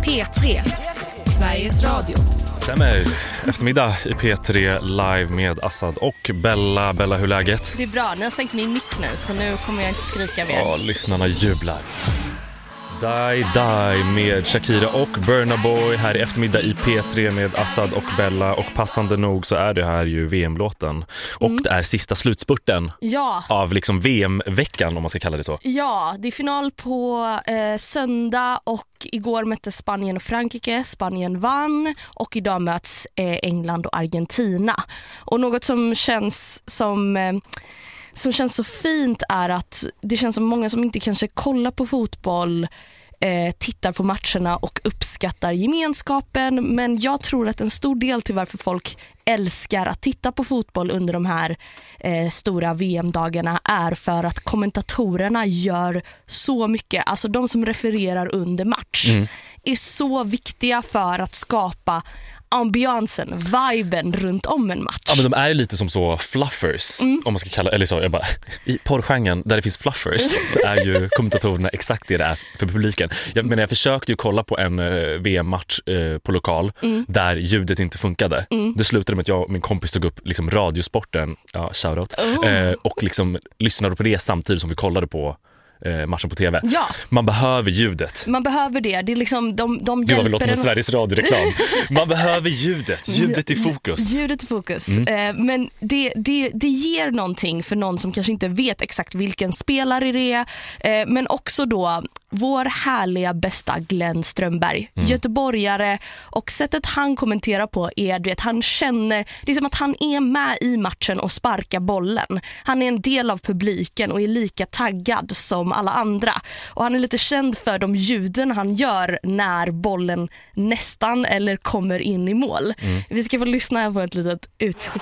P3, Sveriges Radio. Stämmer. Eftermiddag i P3 live med Assad och Bella. Bella, hur är läget? Det är bra, ni har sänkt min mick nu så nu kommer jag inte skrika mer. Ja, lyssnarna jublar. Die med Shakira och Burna Boy här i eftermiddag i P3 med Assad och Bella. Och passande nog så är det här ju VM-låten. Och det är sista slutspurten av liksom VM-veckan, om man ska kalla det så. Ja, det är final på söndag och igår möttes Spanien och Frankrike. Spanien vann och idag möts England och Argentina. Och något som känns så fint är att det känns som många som inte kanske kollar på fotboll tittar på matcherna och uppskattar gemenskapen, men jag tror att en stor del till varför folk älskar att titta på fotboll under de här stora VM-dagarna är för att kommentatorerna gör så mycket. Alltså de som refererar under match är så viktiga för att skapa ambiansen, viben runt om en match. Ja, men de är ju lite som så fluffers, om man ska kalla, eller så, jag bara, i porrgenren där det finns fluffers så är ju kommentatorerna exakt det är för publiken. Jag försökte ju kolla på en VM-match på lokal där ljudet inte funkade. Det slutade med att jag och min kompis tog upp liksom radiosporten, shoutout, och liksom lyssnade på det samtidigt som vi kollade på matchen på TV. Ja. Man behöver ljudet. Man behöver det. Det är liksom de det var väl låt som en Sveriges Radio-reklam. Man behöver ljudet. Ljudet i fokus. Ljudet i fokus. Men det ger någonting för någon som kanske inte vet exakt vilken spelare det är. Men också då vår härliga bästa Glenn Strömberg, göteborgare, och sättet han kommenterar på är, du vet, han känner, det är som att han är med i matchen och sparkar bollen. Han är en del av publiken och är lika taggad som alla andra. Och han är lite känd för de ljuden han gör när bollen nästan eller kommer in i mål. Vi ska få lyssna på ett litet utskick.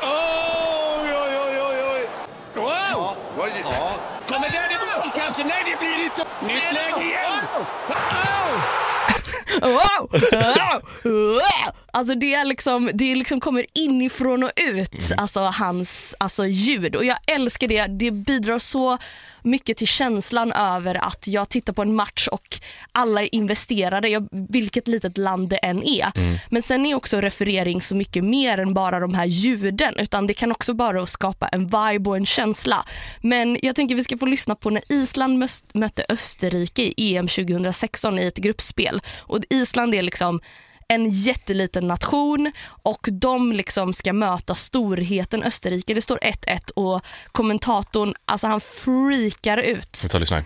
Wow! Ja. Kommer den i mål kanske? Nej, det blir inte. Nytt läge igen! Alltså det är liksom kommer inifrån och ut, alltså hans ljud, och jag älskar det. Det bidrar så mycket till känslan över att jag tittar på en match och alla är investerade, vilket litet land det än är. Men sen är också referering så mycket mer än bara de här ljuden, utan det kan också bara skapa en vibe och en känsla. Men jag tänker vi ska få lyssna på när Island mötte Österrike i EM 2016 i ett gruppspel. Och Island är liksom en jätteliten nation och de liksom ska möta storheten Österrike. Det står 1-1 och kommentatorn, alltså han freakar ut. Vi tar och lyssnar.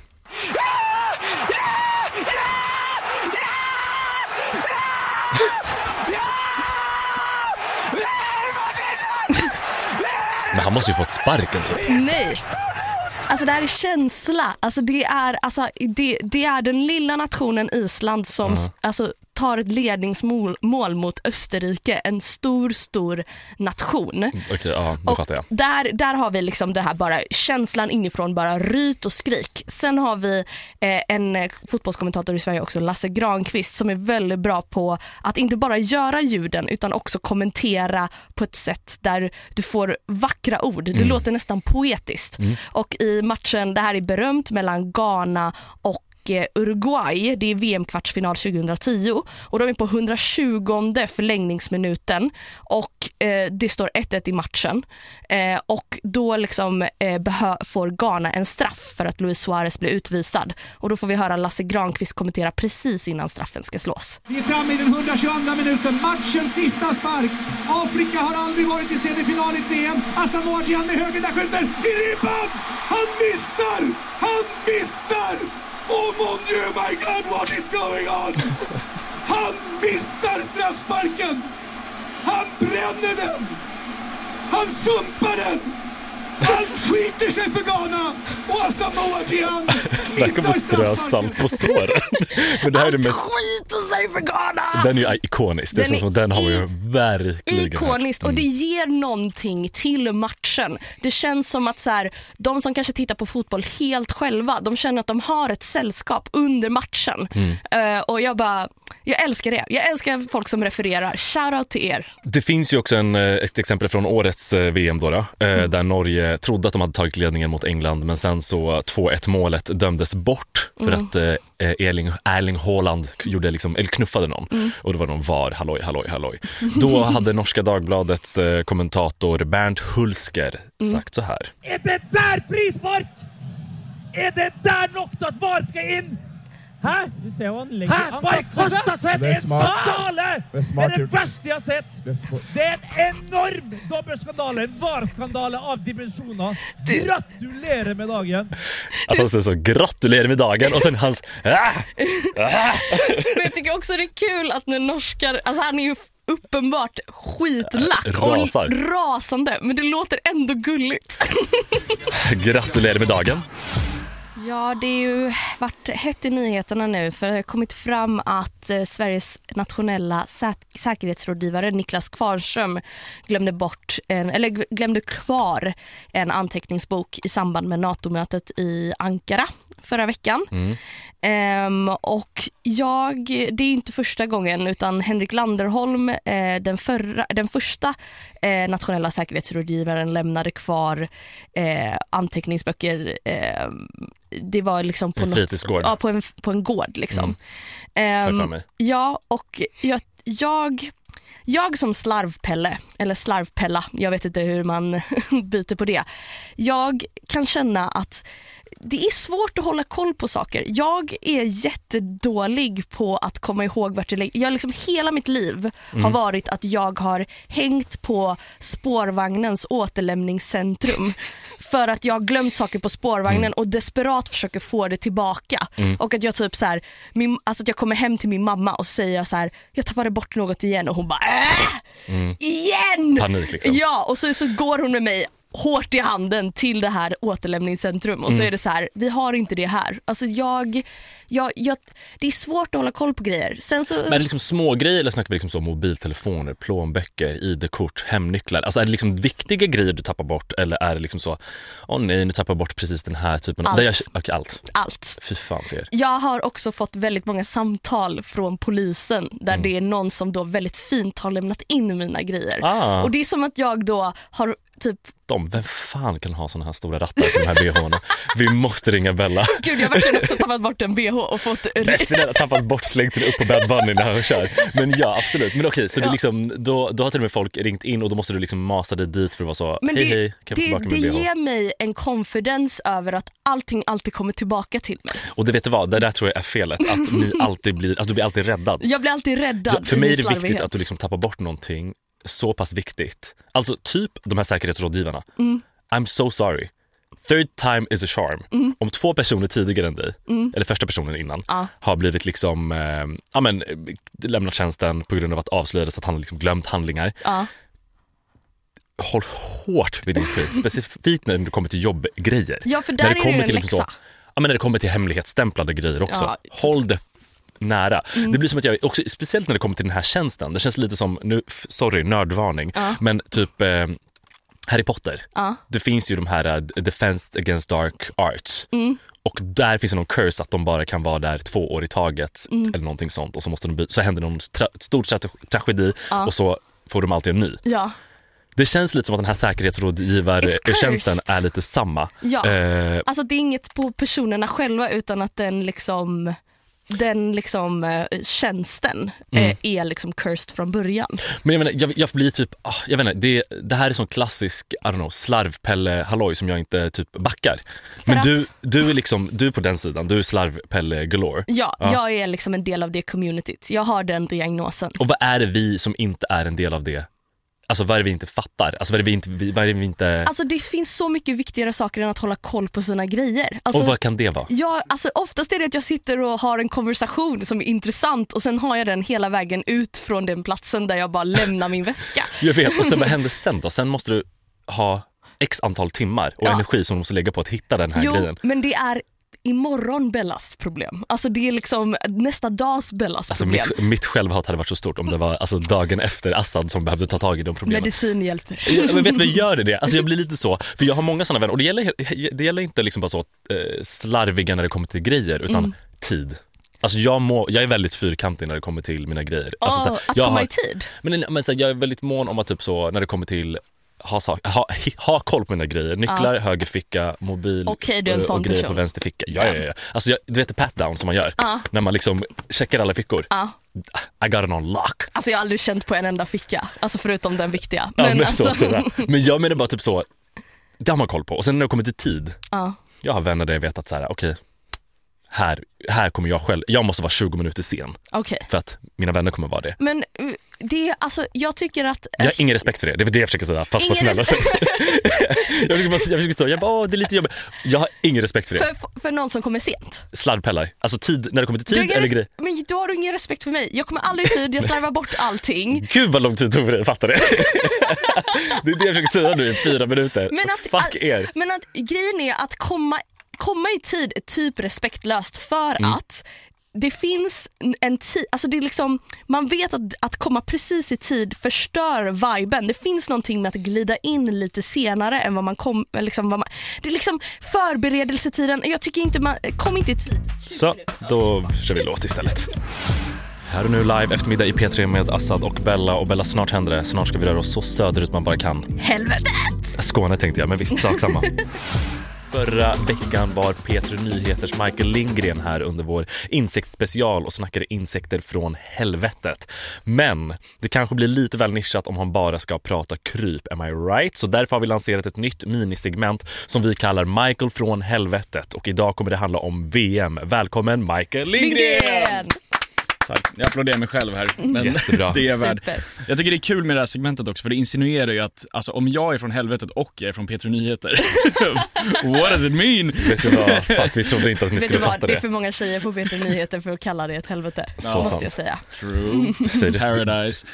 Men han måste ju fått sparken typ. Nej. Alltså det här är känsla. Alltså det är den lilla nationen Island som tar ett ledningsmål mot Österrike, en stor nation. Okej, ja, det fattar jag. Där har vi liksom det här bara känslan inifrån, bara ryt och skrik. Sen har vi en fotbollskommentator i Sverige också, Lasse Granqvist, som är väldigt bra på att inte bara göra ljuden utan också kommentera på ett sätt där du får vackra ord. Det låter nästan poetiskt. Och i matchen, det här är berömt, mellan Ghana och Uruguay, det är VM-kvartsfinal 2010 och de är på 120:e förlängningsminuten och det står 1-1 i matchen och då liksom får Ghana en straff för att Luis Suarez blir utvisad, och då får vi höra Lasse Granqvist kommentera precis innan straffen ska slås. Vi är framme i den 122:a minuten, matchens sista spark. Afrika har aldrig varit i semifinal i VM. Asamoah Gyan med höger, där skjuter i ribban. Han missar! Oh mon Dieu, my God, what is going on? Han missar straffsparken! Han bränner den! Han sumpar den! Allt skiter sig för Ghana! Och Asamoah Gyan missar straffsparken! På såren. Men det här är det mest... skiter sig för Ghana! Den är ju ikonisk. Det är som den har vi ju verkligen ikoniskt, och det ger någonting till matchen. Det känns som att så här, de som kanske tittar på fotboll helt själva, de känner att de har ett sällskap under matchen. Och Jag älskar det. Jag älskar folk som refererar. Shoutout till er. Det finns ju också ett exempel från årets VM då, där Norge trodde att de hade tagit ledningen mot England, men sen så 2-1 målet dömdes bort för att Erling Haaland gjorde liksom, eller knuffade någon. Och det var någon VAR, halloj. Då hade Norska Dagbladets kommentator Bernt Hulsker sagt så här. Är det där frispark? Är det där något att VAR ska in? Här? Här bara kostar sig en skandal! Det är det värsta jag sett. Det är en enorm dobbelskandal, en VAR-skandal av dimensioner. Gratulerar med dagen. Att han säger så, gratulerar med dagen, och sen hans Men jag tycker också det är kul att när norskar, alltså han är ju uppenbart skitlack och rasande, men det låter ändå gulligt. gratulerar med dagen. Ja, det är ju varit hett i nyheterna nu, för det har kommit fram att Sveriges nationella säkerhetsrådgivare Niklas Kvarnström glömde kvar en anteckningsbok i samband med NATO-mötet i Ankara förra veckan. Och det är inte första gången, utan Henrik Landerholm, den första nationella säkerhetsrådgivaren, lämnade kvar anteckningsböcker. Det var liksom på en fritidsgård. Ja, på en gård liksom. Ja, och jag som slarvpelle, eller slarvpella, jag vet inte hur man byter på det. Jag kan känna att det är svårt att hålla koll på saker. Jag är jättedålig på att komma ihåg vart jag liksom hela mitt liv har varit att jag har hängt på spårvagnens återlämningscentrum för att jag har glömt saker på spårvagnen och desperat försöker få det tillbaka. Och att jag typ så här, alltså att jag kommer hem till min mamma och säger så här, jag tappade bort något igen, och hon bara igen! Panik liksom. Ja, och så går hon med mig hårt i handen till det här återlämningscentrum, och så är det så här, vi har inte det här. Alltså det är svårt att hålla koll på grejer. Sen så... Men är det liksom små grejer, eller snackar vi liksom så mobiltelefoner, plånböcker, ID-kort, hemnycklar? Alltså är det liksom viktiga grejer du tappar bort, eller är det liksom så, nej, nu tappar jag bort precis den här typen av... Allt. Fy fan för er. Jag har också fått väldigt många samtal från polisen där det är någon som då väldigt fint har lämnat in mina grejer. Och det är som att jag då har typ... Vem fan kan ha såna här stora rattar för de här BH:na? Vi måste ringa Bella. Gud, jag har verkligen också tappat bort en BH och fått... Precis, tappat bort, slängt den upp på Bad Bunny när han kör. Men ja, absolut. Men okej, så det liksom, då har till och med folk ringt in, och då måste du liksom masa dig dit för att vara så, men hej, kan jag få tillbaka min BH? Det ger mig en confidence över att allting alltid kommer tillbaka till mig. Och det vet du vad, det där tror jag är felet. Att ni alltid blir, att du blir alltid räddad. Jag blir alltid räddad. För mig är det viktigt att du liksom tappar bort någonting så pass viktigt. Alltså typ de här säkerhetsrådgivarna. I'm so sorry. Third time is a charm. Om 2 personer tidigare än dig, eller första personen innan, har blivit liksom lämnat tjänsten på grund av att avslöjades att han har liksom glömt handlingar. Håll hårt vid din skit. Specifikt när det kommer till jobbgrejer. Ja, för där när det kommer till liksom så, när det kommer till hemlighetsstämplade grejer också. Ja. Håll det nära. Det blir som att jag också, speciellt när det kommer till den här tjänsten, det känns lite som, nu, sorry, nördvarning, men typ Harry Potter. Det finns ju de här Defense Against Dark Arts. Och där finns det någon curse att de bara kan vara där 2 år i taget eller någonting sånt, och så måste de så händer någon stor tragedi och så får de alltid en ny. Ja. Det känns lite som att den här säkerhetsrådgivartjänsten är lite samma. Ja. Alltså det är inget på personerna själva, utan att den tjänsten är liksom cursed från början. Men jag menar, jag blir typ, jag vet inte, det här är sån klassisk, slarvpelle halloj som jag inte typ backar. Men du är liksom, du är på den sidan, du är slarvpelle galore. Ja, jag är liksom en del av det communityt. Jag har den diagnosen. Och vad är det vi som inte är en del av det? Alltså vad är det vi inte fattar? Alltså vad är det vi inte... Alltså det finns så mycket viktigare saker än att hålla koll på sina grejer. Alltså, och vad kan det vara? Ja, alltså oftast är det att jag sitter och har en konversation som är intressant, och sen har jag den hela vägen ut från den platsen där jag bara lämnar min väska. Jag vet, och sen vad händer sen då? Sen måste du ha x antal timmar och energi som du måste lägga på att hitta den här grejen. Men det är imorgon Bellas problem. Alltså det är liksom nästa dags Bellas problem. Alltså mitt självhat hade varit så stort om det var alltså dagen efter Assad som behövde ta tag i de problemen. Medicin hjälper. Men vet du vad gör det? Alltså jag blir lite så, för jag har många sådana vänner, och det gäller inte liksom bara så slarviga när det kommer till grejer, utan tid. Alltså jag är väldigt fyrkantig när det kommer till mina grejer. Alltså, så här, att komma i tid. Men så här, jag är väldigt mån om att typ så när det kommer till ha koll på mina grejer. Nycklar, höger ficka, mobil och grejer på vänster ficka. Ja. Alltså du vet pat-down som man gör när man liksom checkar alla fickor. I got it on lock. Alltså jag har aldrig känt på en enda ficka. Alltså förutom den viktiga. Men, men jag menar bara typ så, det har man koll på. Och sen när det kommer till tid, jag har vänner där jag vet att så här, okej, här kommer jag själv. Jag måste vara 20 minuter sen. För att mina vänner kommer vara det. Men det, alltså, jag tycker att... Jag har ingen respekt för det. Det är det jag försöker säga, fast på snälla sätt. jag försöker säga, det är lite jobbigt. Jag har ingen respekt för det. För någon som kommer sent. Sladdpellar. Alltså tid, när det kommer till tid eller grej. Men då har du ingen respekt för mig. Jag kommer aldrig i tid, jag slarvar bort allting. Gud vad lång tid tog för dig, fattar det? Det är det jag försöker säga nu i 4 minuter. Fuck er. Men att grejen är att komma i tid är typ respektlöst för att det finns en tid, alltså det är liksom, man vet att komma precis i tid förstör viben. Det finns någonting med att glida in lite senare än vad man kom, liksom, det är liksom förberedelsetiden. Jag tycker inte kom inte i tid. Så, då kör vi låt istället. Här och nu live eftermiddag i P3 med Assad och Bella, snart händer det. Snart ska vi röra oss så söderut man bara kan. Helvetet! Skåne tänkte jag, men visst, sak samma. Förra veckan var P3 Nyheters Michael Lindgren här under vår insektsspecial och snackade insekter från helvetet. Men det kanske blir lite väl nischat om han bara ska prata kryp, am I right? Så därför har vi lanserat ett nytt minisegment som vi kallar Michael från helvetet. Och idag kommer det handla om VM. Välkommen Michael Lindgren! Tack. Jag applåderar mig själv här. Men jättebra. Det är värd. Jag tycker det är kul med det här segmentet också, för det insinuerar ju att alltså, om jag är från helvetet och jag är från P3 Nyheter, what does it mean? Vet du vad? Fuck, vi trodde inte att ni skulle fatta det. Det är för många tjejer på P3 Nyheter för att kalla det ett helvete. Så måste sant. Jag säga. True. Paradise.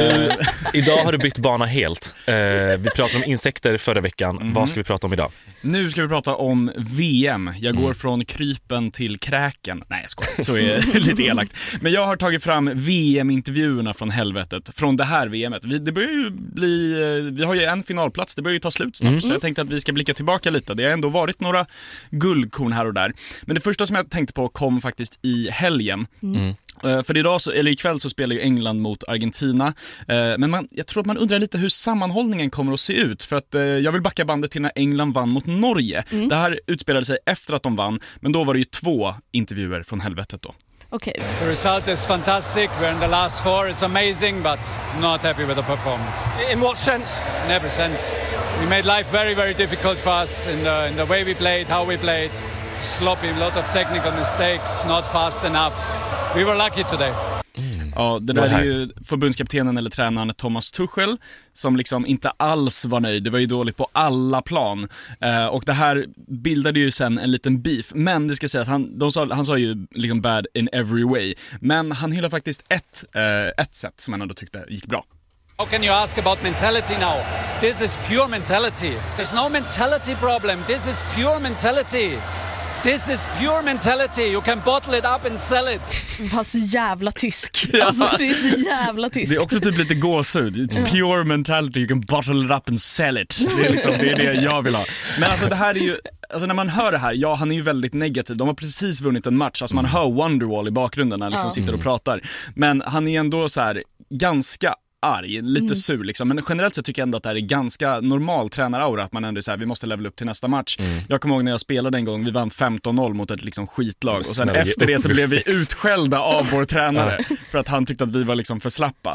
Idag har du bytt bana helt. Vi pratade om insekter förra veckan. Vad ska vi prata om idag? Nu ska vi prata om VM. Jag går från krypen till kräken. Nej, jag skojar. Så är det lite elakt. Men jag har tagit fram VM-intervjuerna från helvetet. Från det här VMet. Det börjar ju bli... Vi har ju en finalplats. Det börjar ju ta slut snart. Så jag tänkte att vi ska blicka tillbaka lite. Det har ändå varit några guldkorn här och där. Men det första som jag tänkte på kom faktiskt i helgen. För ikväll så spelar ju England mot Argentina. Men jag tror att man undrar lite hur sammanhållningen kommer att se ut. För att jag vill backa bandet till när England vann mot Norge. Det här utspelade sig efter att de vann. Men då var det ju 2 intervjuer från helvetet då. Okay. The result is fantastic. We're in the last 4. It's amazing, but not happy with the performance. In what sense? In every sense. We made life very, very difficult for us in the way we played, how we played. Sloppy, a lot of technical mistakes, not fast enough. We were lucky today. Ja, det där är ju förbundskaptenen eller tränaren Thomas Tuchel som liksom inte alls var nöjd. Det var ju dåligt på alla plan. Och det här bildade ju sen en liten beef. Men det ska säga att han sa ju liksom bad in every way. Men han hyllar faktiskt ett sätt som han ändå tyckte gick bra. How can you ask about mentality now? This is pure mentality. There's no mentality problem. This is pure mentality. This is pure mentality. You can bottle it up and sell it. Var så jävla tysk. Alltså, det är så jävla tysk. Det är också typ lite gåshud. It's pure mentality. You can bottle it up and sell it. Det är liksom, det är det jag vill ha. Men alltså det här är ju... Alltså när man hör det här, han är ju väldigt negativ. De har precis vunnit en match. Alltså man hör Wonderwall i bakgrunden när han liksom sitter och pratar. Men han är ändå så här ganska arg, lite sur liksom. Men generellt så tycker jag ändå att det här är ganska normal tränaraura, att man ändå säger vi måste level upp till nästa match. Jag kommer ihåg när jag spelade en gång, vi vann 15-0 mot ett liksom skitlag och sen efter det så blev vi utskällda av vår tränare för att han tyckte att vi var liksom för slappa.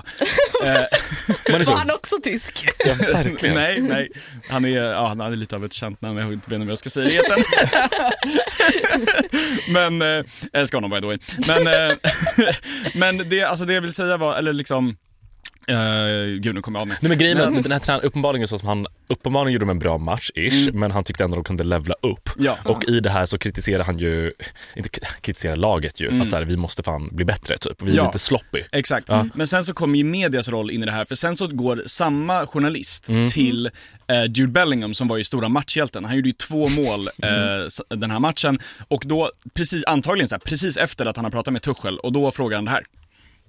Var han också tysk? Ja, verkligen. Nej. Han är lite av ett känt namn, jag vet inte vad jag ska säga det. Men jag älskar honom by the way. Men det, alltså det jag vill säga var, eller liksom gud, nu kommer jag av mig. Nej, men grejen med den här tränaren, uppenbarligen så som han uppenbarligen gjorde en bra match-ish, men han tyckte ändå att de kunde levla upp. Ja. Och i det här så kritiserar han ju, inte kritiserar laget ju, att så här, vi måste fan bli bättre typ. Vi är lite sloppy. Exakt. Men sen så kommer ju medias roll in i det här, för sen så går samma journalist till Jude Bellingham som var ju stora matchhjälten. Han gjorde ju 2 mål den här matchen, och då antagligen så här, precis efter att han har pratat med Tuchel, och då frågar han det här.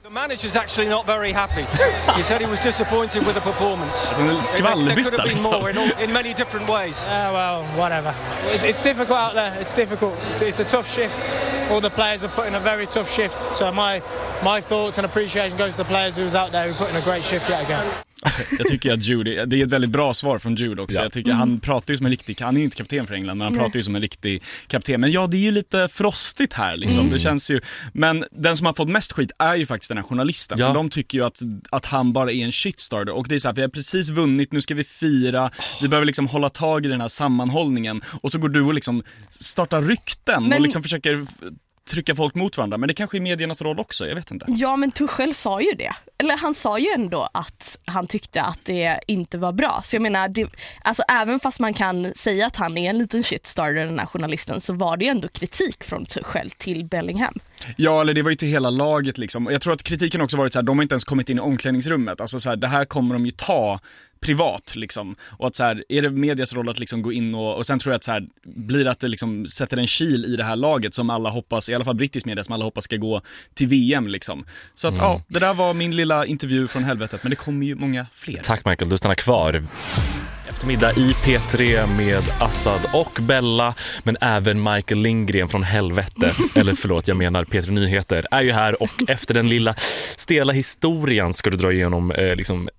The manager's actually not very happy. He said he was disappointed with the performance. There could have been more in many different ways. Well, whatever. It's difficult out there. It's difficult. It's a tough shift. All the players are putting a very tough shift. So my thoughts and appreciation goes to the players who's out there who put in a great shift yet again. Jag tycker att Jude, det är ett väldigt bra svar från Jude också. Jag tycker han pratar ju som en riktig, han är ju inte kapten för England, men han pratar ju som en riktig kapten. Men ja, det är ju lite frostigt här liksom. Det känns ju, men den som har fått mest skit är ju faktiskt den här journalisten. För de tycker ju att han bara är en shitstarter. Och det är så här, vi har precis vunnit, nu ska vi fira. Vi behöver liksom hålla tag i den här sammanhållningen. Och så går du och liksom startar rykten och liksom försöker trycka folk mot varandra, men det kanske är mediernas roll också, jag vet inte. Ja, men Tuchel sa ju det. Eller han sa ju ändå att han tyckte att det inte var bra. Så jag menar, alltså även fast man kan säga att han är en liten shitstarter, den här journalisten, så var det ju ändå kritik från Tuchel till Bellingham. Ja, eller det var ju till hela laget liksom. Jag tror att kritiken också varit så här, de har inte ens kommit in i omklädningsrummet. Alltså så här, det här kommer de ju ta privat liksom. Och att så här, är det medias roll att liksom gå in och sen tror jag att så här, blir att det liksom sätter en kil i det här laget som alla hoppas, i alla fall brittisk media, som alla hoppas ska gå till VM liksom. Så att ja, det där var min lilla intervju från helvetet, men det kommer ju många fler. Tack Michael, du stannar kvar. Eftermiddag i P3 med Assad och Bella, men även Michael Lindgren från helvetet, eller förlåt, jag menar P3 Nyheter, är ju här, och efter den lilla stela historien ska du dra igenom liksom,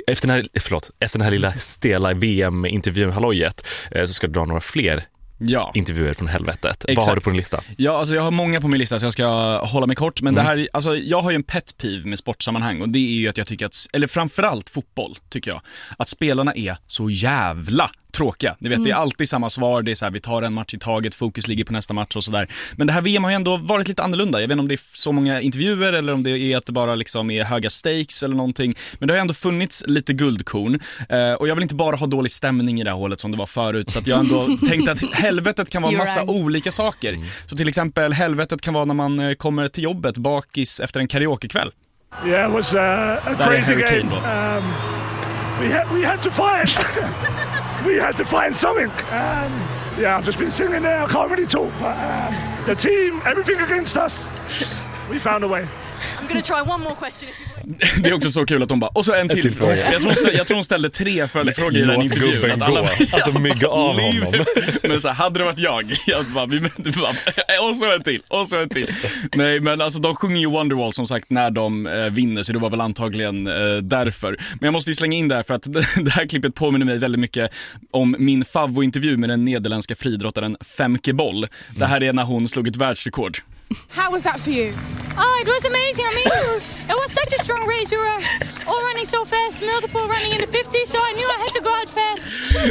efter den här lilla stela VM-intervjuhallojet så ska du dra några fler intervjuer från helvetet. Exakt. Vad har du på din lista? Ja, alltså jag har många på min lista så jag ska hålla mig kort. Men det här, alltså jag har ju en pet peeve med sportsammanhang, och det är ju att jag tycker att, eller framförallt fotboll tycker jag, att spelarna är så jävla tråkiga. Ni vet, det är alltid samma svar. Det är så här, vi tar en match i taget, fokus ligger på nästa match och sådär. Men det här VM har ju ändå varit lite annorlunda. Jag vet inte om det är så många intervjuer eller om det är att det bara liksom är höga stakes eller någonting. Men det har ändå funnits lite guldkorn. Och jag vill inte bara ha dålig stämning i det här hålet som det var förut. Så att jag ändå tänkte att helvetet kan vara massa olika saker. Så till exempel helvetet kan vara när man kommer till jobbet bakis efter en karaokekväll. Yeah, it was a crazy game. We had to fight. We had to find something. I've just been sitting there. I can't really talk, but the team, everything against us. We found a way. I'm going to try one more question if you want. Det är också så kul att de bara, och så en till fråga. Jag tror hon ställde 3 följdfrågor i den intervjun. Att alla, alltså mygga av honom. Men så här, hade det varit jag bara, och så en till. Nej, men alltså de sjunger ju Wonderwall som sagt när de vinner, så det var väl antagligen därför. Men jag måste ju slänga in där för att det här klippet påminner mig väldigt mycket om min favvointervju med den nederländska fridrottaren Femke Boll. Det här är när hon slog ett världsrekord. How was that for you? Oh, it was amazing. I mean, it was such a strong race. We were all running so fast, multiple running in the 50s, so I knew I had to go out fast.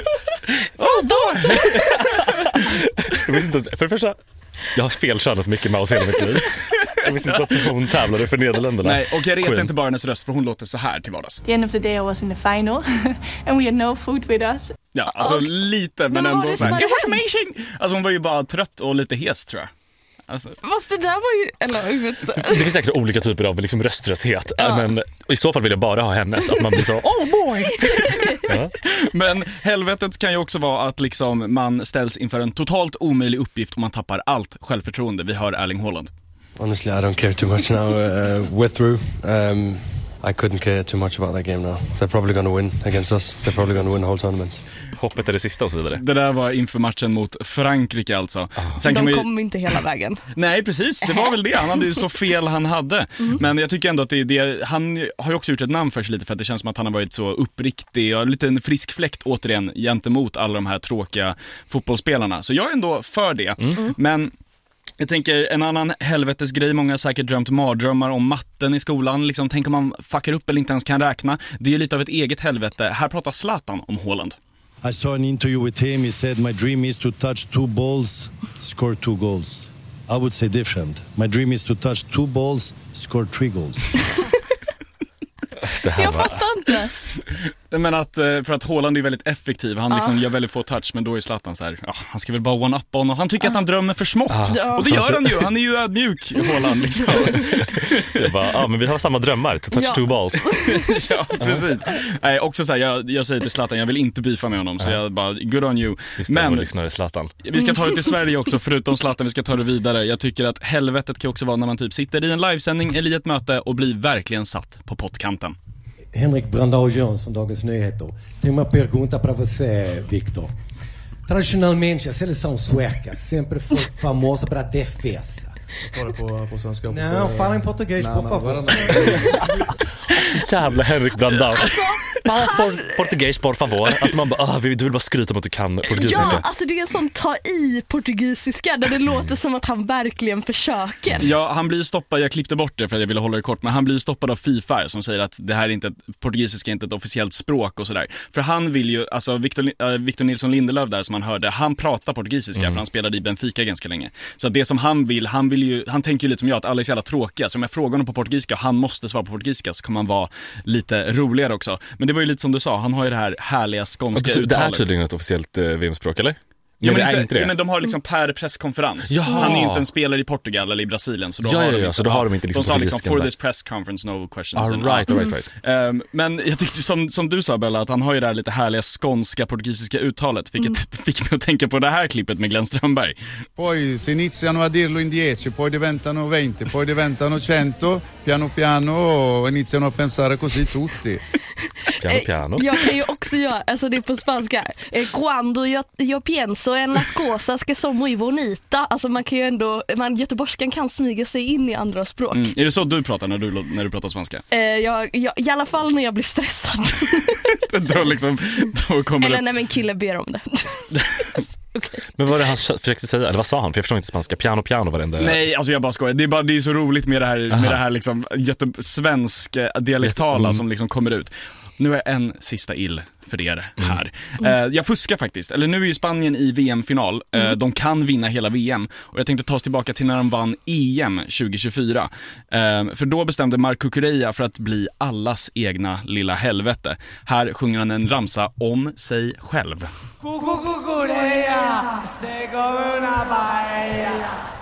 Jag visste inte, för det första, jag har felkörnat mycket med oss hela mitt liv. Jag visste inte att hon tävlade för Nederländerna. Nej, och jag retar inte bara hennes röst, för hon låter så här till vardags. The end of the day I was in the final and we had no food with us. Ja, alltså lite, men ändå. It was amazing. Alltså hon var ju bara trött och lite hes, tror jag. Alltså. Fast det där var ju... Eller, det finns säkert olika typer av liksom rösttrötthet. Men i så fall vill jag bara ha hennes. Att man blir så, oh boy! Ja. Men helvetet kan ju också vara att liksom man ställs inför en totalt omöjlig uppgift och man tappar allt självförtroende. Vi hör Erling Haaland. Honestly, I don't care too much now. We're through. I couldn't care too much about that game now. They're probably going to win against us. They're probably going to win the whole tournament. Hoppet är det sista och så vidare. Det där var inför matchen mot Frankrike alltså. Sen de kom inte hela vägen. Nej, precis. Det var väl det. Han hade ju så fel han hade. Men jag tycker ändå att han har ju också gjort ett namn för sig lite, för att det känns som att han har varit så uppriktig och lite en frisk fläkt återigen gentemot alla de här tråkiga fotbollsspelarna. Så jag är ändå för det. Men jag tänker en annan helvetesgrej, många har säkert drömt mardrömmar om matten i skolan. Liksom, tänk om man fuckar upp eller inte ens kan räkna. Det är ju lite av ett eget helvete. Här pratar Zlatan om Haaland. I saw an interview with him. He said, my dream is to touch 2 balls, score 2 goals. I would say different. My dream is to touch 2 balls, score 3 goals. Jag fattar inte. Men att, för att Haaland är väldigt effektiv. Han liksom gör väldigt få touch, men då är Zlatan så här, han ska väl bara one-up honom. Han tycker att han drömmer för smått. Och det gör han ju. Han är ju ödmjuk, Haaland liksom. Jag bara, men vi har samma drömmar. To touch two balls. Ja, precis. Nej, också så här, jag säger till Zlatan, jag vill inte beefa med honom. Så jag bara, good on you. Men lyssnare Zlatan. Vi ska ta det till Sverige också, förutom Zlatan, vi ska ta det vidare. Jag tycker att helvetet kan också vara när man typ sitter i en livesändning eller i ett möte och blir verkligen satt på pottkanten. Henrik Brandao Jönsson, Dagens Nyheter. Tem uma pergunta para você, Victor. Tradicionalmente, a seleção sueca sempre foi famosa para defesa. Ta det på svenska. Não, fala em português, por favor. Jävla Henrik Brandao. Portugis, por favor. Alltså man bara, du vill bara skryta om att du kan portugisiska. Ja, alltså det är som ta i portugisiska där det låter som att han verkligen försöker. Ja, han blir stoppad, jag klippte bort det för att jag ville hålla det kort, men han blir stoppad av FIFA som säger att det här är inte portugisiska är inte ett officiellt språk och sådär. För han vill ju, alltså Victor Nilsson Lindelöf där som han hörde, han pratar portugisiska för han spelade i Benfica ganska länge. Så det som han tänker ju lite som jag, att alla är så jävla tråkiga. Så om jag frågar honom på portugisiska och han måste svara på portugisiska så kommer han vara lite roligare också. Men det var ju lite som du sa, han har ju det här härliga skånska uttalet. Det är tydligen ett officiellt VM-språk, eller? Ja, men, inte det. Men de har liksom per presskonferens. Han är ju inte en spelare i Portugal eller i Brasilien, så då har de inte liksom, de sa liksom for this press conference no questions. Right. Men jag tyckte som du sa, Bella, att han har ju det här lite härliga skånska portugisiska uttalet, vilket fick mig att tänka på det här klippet med Glenn Strömberg. Poi se iniziano a dirlo in 10, poi diventano 20, poi diventano 100, piano piano iniziano a pensare così tutti. Piano. Jag kan ju också göra, alltså det är på spanska. Cuando yo pienso en las cosas que son muy bonita. Alltså man kan ju ändå, göteborgskan kan smyga sig in i andra språk. Är det så du pratar när du pratar svanska? Jag, i alla fall när jag blir stressad. då kommer eller när min kille ber om det. Okay. Men vad var det han försökte säga? Eller vad sa han? För jag förstår inte spanska. Piano varenda. Nej, alltså jag bara skojar. Det är så roligt med det här liksom svenska dialektala som liksom kommer ut. Nu är en sista ill för er här. Jag fuskar faktiskt. Eller nu är ju Spanien i VM-final. De kan vinna hela VM. Och jag tänkte ta oss tillbaka till när de vann EM 2024. För då bestämde Marco Correa för att bli allas egna lilla helvete. Här sjunger han en ramsa om sig själv. Correa se come una paella.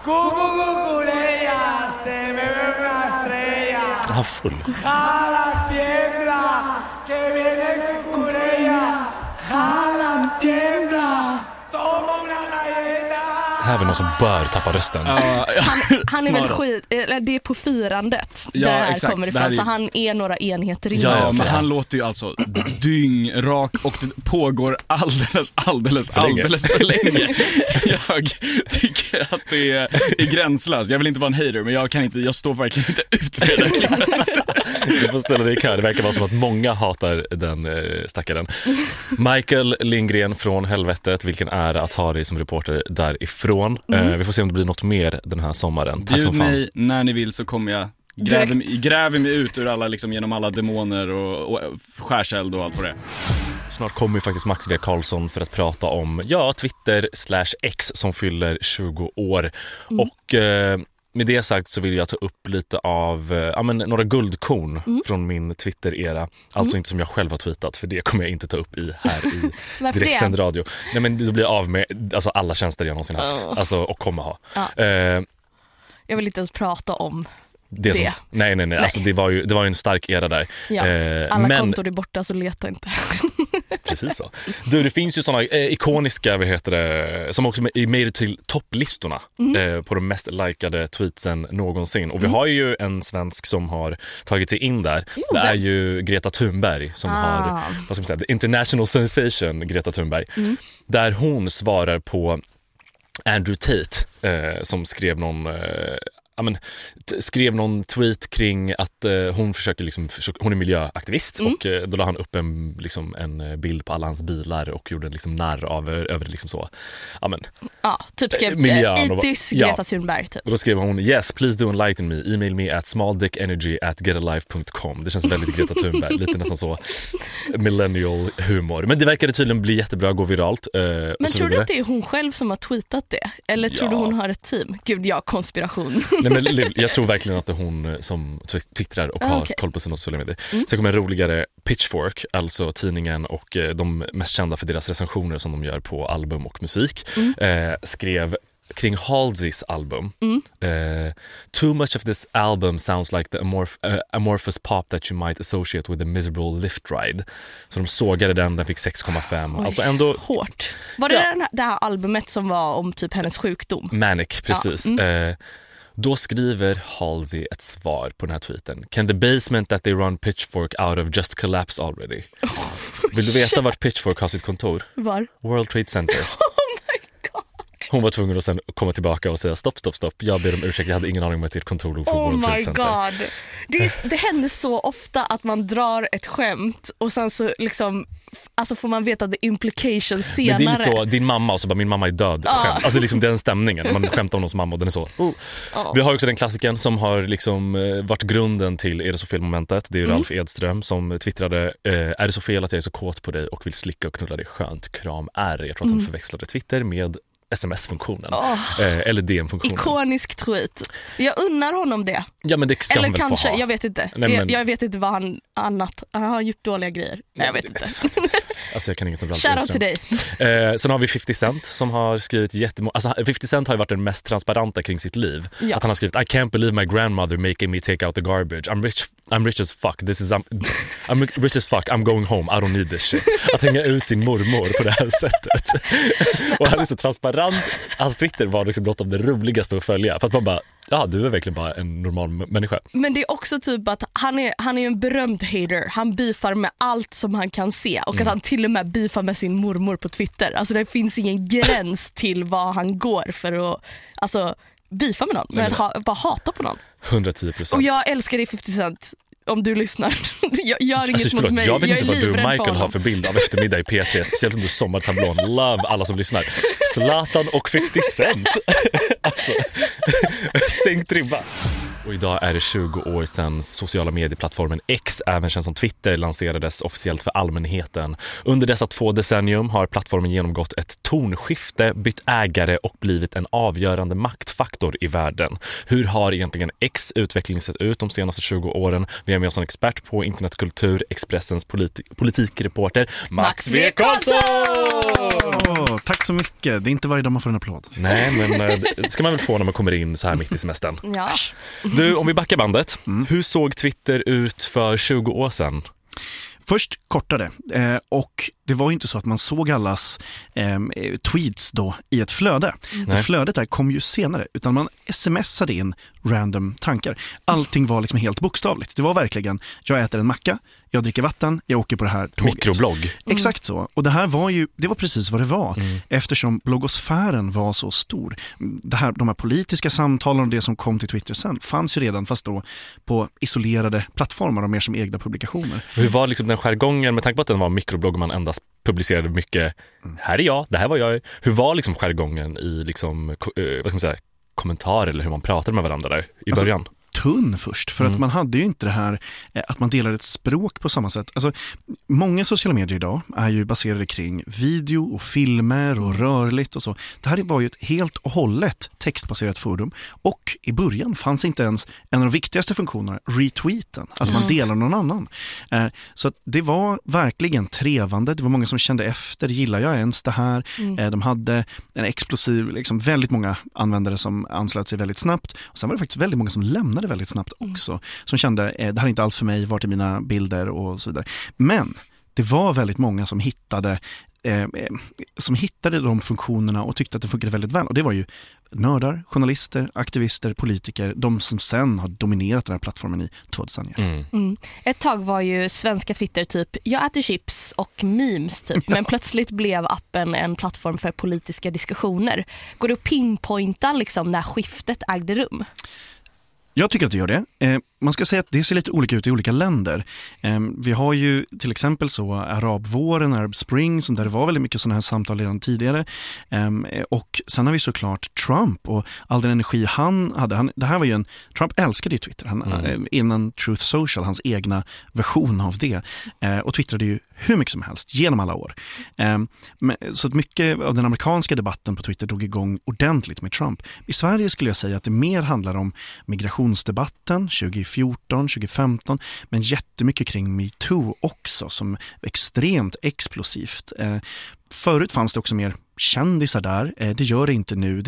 Correa se bebe una estrella. Han full. Jala tiembla que viene Correa. Jala tiembla. Toma una galleta. Här är någon som bör tappa rösten. Han är väl det är på firandet där det här exakt, kommer ifrån, så han är några enheter in. Ja, men han låter ju alltså dyngrak och det pågår alldeles för länge. Jag tycker att det är gränslöst. Jag vill inte vara en hater, men jag står verkligen inte ut med det klippet. Du får ställa dig i kö. Det verkar vara som att många hatar den stackaren. Michael Lindgren från helvetet, vilken ära att ha dig som reporter därifrån. Vi får se om det blir något mer den här sommaren. Tack som fan. Mig när ni vill så kommer jag gräver mig ut ur alla liksom, genom alla demoner och skärseld och allt vad det är. Snart kommer ju faktiskt Max V. Karlsson för att prata om Twitter/X som fyller 20 år. Och med det sagt så vill jag ta upp lite av några guldkorn från min Twitter-era. Alltså inte som jag själv har tweetat, för det kommer jag inte ta upp här i direktsänd radio. Nej, men det blir av med alla tjänster jag någonsin haft. Och kommer ha. Jag vill inte ens prata om det. Nej. Alltså, det var ju en stark era där. Ja. Alla kontor är borta, så leta inte. Precis så. Det finns ju såna ikoniska, som också made det till topplistorna på de mest likade tweetsen någonsin. Och vi har ju en svensk som har tagit sig in där. Det är ju Greta Thunberg som har, vad ska man säga, the international sensation Greta Thunberg. Där hon svarar på Andrew Tate som skrev någon tweet kring att hon hon är miljöaktivist och då la han upp en bild på alla hans bilar och gjorde en narr över så. Typ skrev Itis Greta Thunberg typ. Och då skrev hon: yes, please do enlighten me, email me at smalldickenergy@getalife.com. Det känns väldigt Greta Thunberg, lite nästan så millennial humor. Men det verkade tydligen bli jättebra, gå viralt. Men tror du att det är hon själv som har tweetat det? Eller tror du hon har ett team? Gud, konspiration. Nej, men jag tror verkligen att det är hon som twittrar och har koll på sina sociala medier. Sen kommer en roligare Pitchfork, alltså tidningen och de mest kända för deras recensioner som de gör på album och musik, skrev kring Halseys album. Too much of this album sounds like the amorphous pop that you might associate with a miserable lift ride. Så de sågade den fick 6,5. Alltså ändå hårt. Var det det här albumet som var om typ hennes sjukdom? Manic, precis. Då skriver Halsey ett svar på den här tweeten. Can the basement that they run Pitchfork out of just collapse already? Vill du veta vart Pitchfork har sitt kontor? Var? World Trade Center. Hon var tvungen att sen komma tillbaka och säga stopp. Jag ber om ursäkt, jag hade ingen aning om att ert kontor låg på World Trade Center. Oh my god. Det händer så ofta att man drar ett skämt och sen så liksom, alltså får man veta the implications senare. Men det är lite så, din mamma och så bara min mamma är död skämt. Alltså liksom den stämningen, man skämtar om någons mamma och den är så. Vi har också den klassiken som har liksom varit grunden till Är det så fel-momentet. Det är ju Ralf Edström som twittrade är det så fel att jag är så kåt på dig och vill slicka och knulla dig skönt, kram är. Jag tror att han förväxlade Twitter med SMS-funktionen eller DM-funktionen. Ikonisk tweet. Jag unnar honom det. Ja, men det ska eller han väl kanske, få ha. jag vet inte. Nej, jag vet inte vad han har gjort dåliga grejer. Nej, jag vet inte. Alltså jag kan inget om Ralf Shoutout till dig. Sen har vi 50 Cent som har skrivit alltså 50 Cent har ju varit den mest transparenta kring sitt liv. Ja. Att han har skrivit I can't believe my grandmother making me take out the garbage. I'm rich as fuck. I'm rich as fuck. I'm going home. I don't need this shit. Att hänga ut sin mormor på det här sättet. Och han är så transparent. Hans Twitter var liksom något av det roligaste att följa. För att man bara, du är verkligen bara en normal människa. Men det är också typ att han är en berömd hater. Han beefar med allt som han kan se. Och att han till och med beefar med sin mormor på Twitter. Alltså det finns ingen gräns till vad han går för att beefa med någon. Men att bara hata på någon. 110%. Och jag älskar dig 50 Cent. Om du lyssnar. Jag gör inget mot mig. Jag vet inte vad du och Michael har för bild av eftermiddag i P3. Speciellt under sommartablån. Love alla som lyssnar. Zlatan och 50 Cent. Alltså, sänkt ribba. Och idag är det 20 år sedan sociala medieplattformen X, även känd som Twitter, lanserades officiellt för allmänheten. Under dessa 2 decennium har plattformen genomgått ett tonskifte, bytt ägare och blivit en avgörande maktfaktor i världen. Hur har egentligen X utveckling sett ut de senaste 20 åren? Vi har med oss en expert på internetkultur, Expressens politikreporter, Max V. Karlsson! Tack så mycket. Det är inte varje dag man får en applåd. Nej, men det ska man väl få när man kommer in så här mitt i semestern. Ja. Du, om vi backar bandet, hur såg Twitter ut för 20 år sedan? Först kortade och det var ju inte så att man såg allas tweets då i ett flöde. Det flödet där kom ju senare, utan man smsade in random tankar. Allting var liksom helt bokstavligt. Det var verkligen, jag äter en macka, jag dricker vatten, jag åker på det här tåget. Mikroblogg. Exakt så. Och det var precis vad det var. Eftersom bloggosfären var så stor. De här politiska samtalen och det som kom till Twitter sen fanns ju redan, fast då på isolerade plattformar och mer som egna publikationer. Hur var liksom den jargongen, med tanke på att den var mikroblogg och man endast publicerade mycket, här är jag, det här var jag. Hur var liksom jargongen i liksom, vad ska man säga, kommentarer eller hur man pratade med varandra där i början? Tunn först, för att man hade ju inte det här att man delar ett språk på samma sätt. Alltså, många sociala medier idag är ju baserade kring video och filmer och rörligt och så. Det här var ju ett helt och hållet textbaserat forum, och i början fanns inte ens en av de viktigaste funktionerna, retweeten, att man delar någon annan. Så att det var verkligen trevande. Det var många som kände efter, gillar jag ens det här? De hade en explosiv, liksom, väldigt många användare som anslöt sig väldigt snabbt, och sen var det faktiskt väldigt många som lämnade väldigt snabbt också, som kände det här är inte alls för mig, vart är mina bilder och så vidare. Men det var väldigt många som hittade de funktionerna och tyckte att det funkade väldigt väl, och det var ju nördar, journalister, aktivister, politiker, de som sen har dominerat den här plattformen i 2 decennier. Ett tag var ju svenska Twitter typ, jag äter chips och memes typ, men plötsligt blev appen en plattform för politiska diskussioner. Går det att pinpointa liksom när skiftet ägde rum? Jag tycker att det gör det. Man ska säga att det ser lite olika ut i olika länder. Vi har ju till exempel så arabvåren, Arab Spring, där det var väldigt mycket sådana här samtal redan tidigare. Och sen har vi såklart Trump och all den energi han hade. Det här var ju Trump älskade ju Twitter. Innan Truth Social, hans egna version av det. Och twittrade ju hur mycket som helst genom alla år. Så att mycket av den amerikanska debatten på Twitter drog igång ordentligt med Trump. I Sverige skulle jag säga att det mer handlar om migrationsdebatten 2014, 2015, men jättemycket kring MeToo också, som extremt explosivt. Förut fanns det också mer kändisar där. Det gör det inte nu.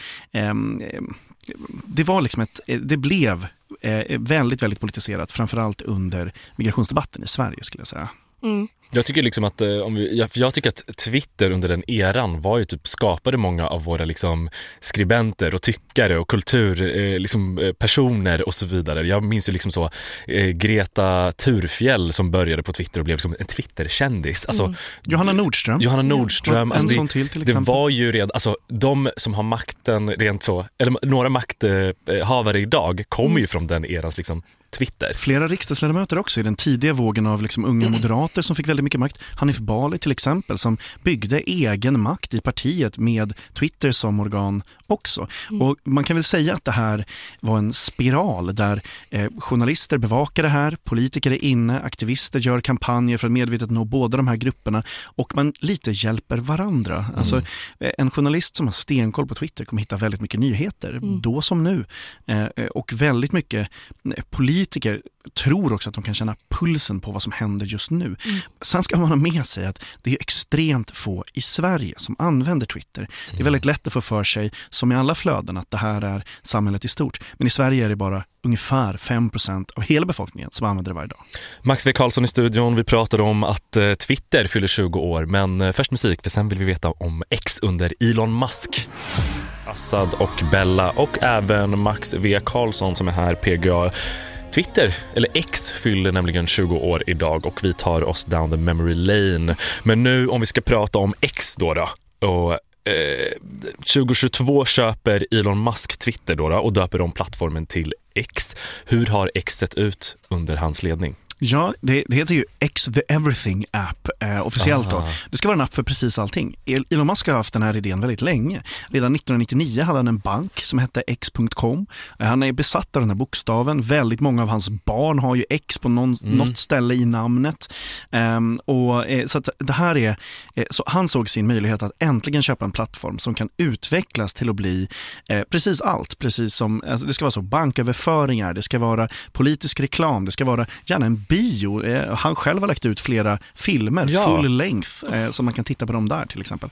Det var liksom det blev väldigt, väldigt politiserat, framförallt under migrationsdebatten i Sverige skulle jag säga. Mm. Jag tycker liksom att jag tycker att Twitter under den eran var ju typ skapade många av våra liksom skribenter och tyckare och kultur liksom personer och så vidare. Jag minns ju liksom så Greta Thurfjell som började på Twitter och blev liksom en Twitterkändis. Alltså Johanna Nordström. Alltså, en sån till exempel. Det var ju redan, alltså de som har makten rent så, eller några makthavare idag kommer ju från den erans liksom Twitter. Flera riksdagsledamöter också i den tidiga vågen av liksom unga moderater som fick väldigt mycket makt. Hanif Bali till exempel, som byggde egen makt i partiet med Twitter som organ också. Och man kan väl säga att det här var en spiral där journalister bevakar det här, politiker är inne, aktivister gör kampanjer för att medvetet nå båda de här grupperna och man lite hjälper varandra. Alltså en journalist som har stenkoll på Twitter kommer hitta väldigt mycket nyheter, då som nu. Och väldigt mycket politiker tror också att de kan känna pulsen på vad som händer just nu. Sen ska man ha med sig att det är extremt få i Sverige som använder Twitter. Det är väldigt lätt att få för sig, som i alla flöden, att det här är samhället i stort. Men i Sverige är det bara ungefär 5% av hela befolkningen som använder det varje dag. Max V. Karlsson i studion. Vi pratade om att Twitter fyller 20 år, men först musik, för sen vill vi veta om X under Elon Musk. Assad och Bella och även Max V. Karlsson som är här, PGA. Twitter, eller X, fyller nämligen 20 år idag och vi tar oss down the memory lane. Men nu om vi ska prata om X då och 2022 köper Elon Musk Twitter då och döper om plattformen till X. Hur har X sett ut under hans ledning? Ja, det heter ju X the Everything app officiellt då. Det ska vara en app för precis allting. Elon Musk har haft den här idén väldigt länge. Redan 1999 hade han en bank som hette X.com. Han är besatt av den här bokstaven. Väldigt många av hans barn har ju X på något ställe i namnet. Så att det här är så han såg sin möjlighet att äntligen köpa en plattform som kan utvecklas till att bli precis allt. Precis som, alltså det ska vara så banköverföringar, det ska vara politisk reklam, det ska vara gärna en bio. Han själv har lagt ut flera filmer, full length, som man kan titta på dem där till exempel.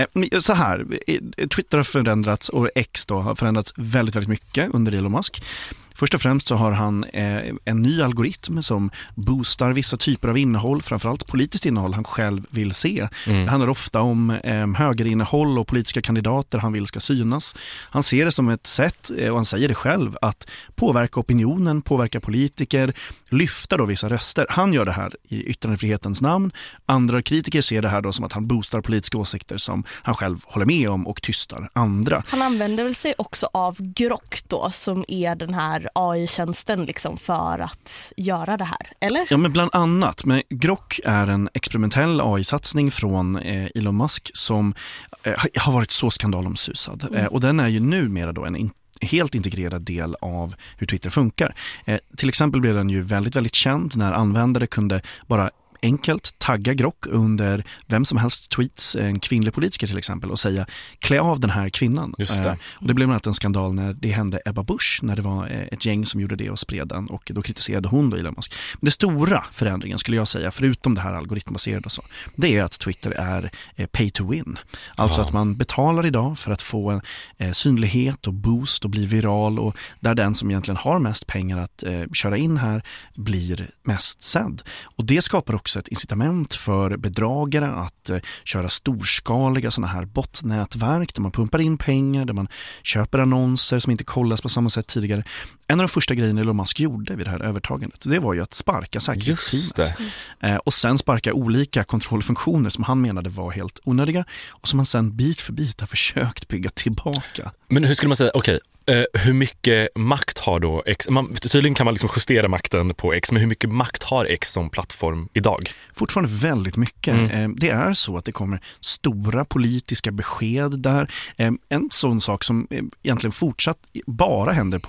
Så här, Twitter har förändrats och X då har förändrats väldigt, väldigt mycket under Elon Musk. Först och främst så har han en ny algoritm som boostar vissa typer av innehåll, framförallt politiskt innehåll han själv vill se. Det handlar ofta om högerinnehåll och politiska kandidater han vill ska synas. Han ser det som ett sätt, och han säger det själv, att påverka opinionen, påverka politiker, lyfta då vissa röster. Han gör det här i yttrandefrihetens namn. Andra kritiker ser det här då som att han boostar politiska åsikter som han själv håller med om och tystar andra. Han använder väl sig också av Grok då, som är den här AI-tjänsten liksom för att göra det här, eller? Ja, men bland annat. Men Grok är en experimentell AI-satsning från Elon Musk som har varit så skandalomsusad. Och den är ju numera då en helt integrerad del av hur Twitter funkar. Till exempel blev den ju väldigt, väldigt känd när användare kunde bara enkelt tagga Grok under vem som helst tweets, en kvinnlig politiker till exempel, och säga klä av den här kvinnan. Just det. Och det blev en skandal när det hände Ebba Busch, när det var ett gäng som gjorde det och spred den, och då kritiserade hon då Elon Musk. Men det stora förändringen skulle jag säga, förutom det här algoritmbaserade och så, det är att Twitter är pay to win. Alltså att man betalar idag för att få en synlighet och boost och bli viral, och där den som egentligen har mest pengar att köra in här blir mest sedd. Och det skapar också ett incitament för bedragare att köra storskaliga såna här botnätverk där man pumpar in pengar, där man köper annonser som inte kollas på samma sätt tidigare. En av de första grejerna Elon Musk gjorde vid det här övertagandet, det var ju att sparka säkerhetsteamet. Och sen sparka olika kontrollfunktioner som han menade var helt onödiga och som han sen bit för bit har försökt bygga tillbaka. Men hur skulle man säga, okej, hur mycket makt har då X? Tydligen kan man liksom justera makten på X, men hur mycket makt har X som plattform idag? Fortfarande väldigt mycket. Det är så att det kommer stora politiska besked där. En sån sak som egentligen fortsatt bara händer på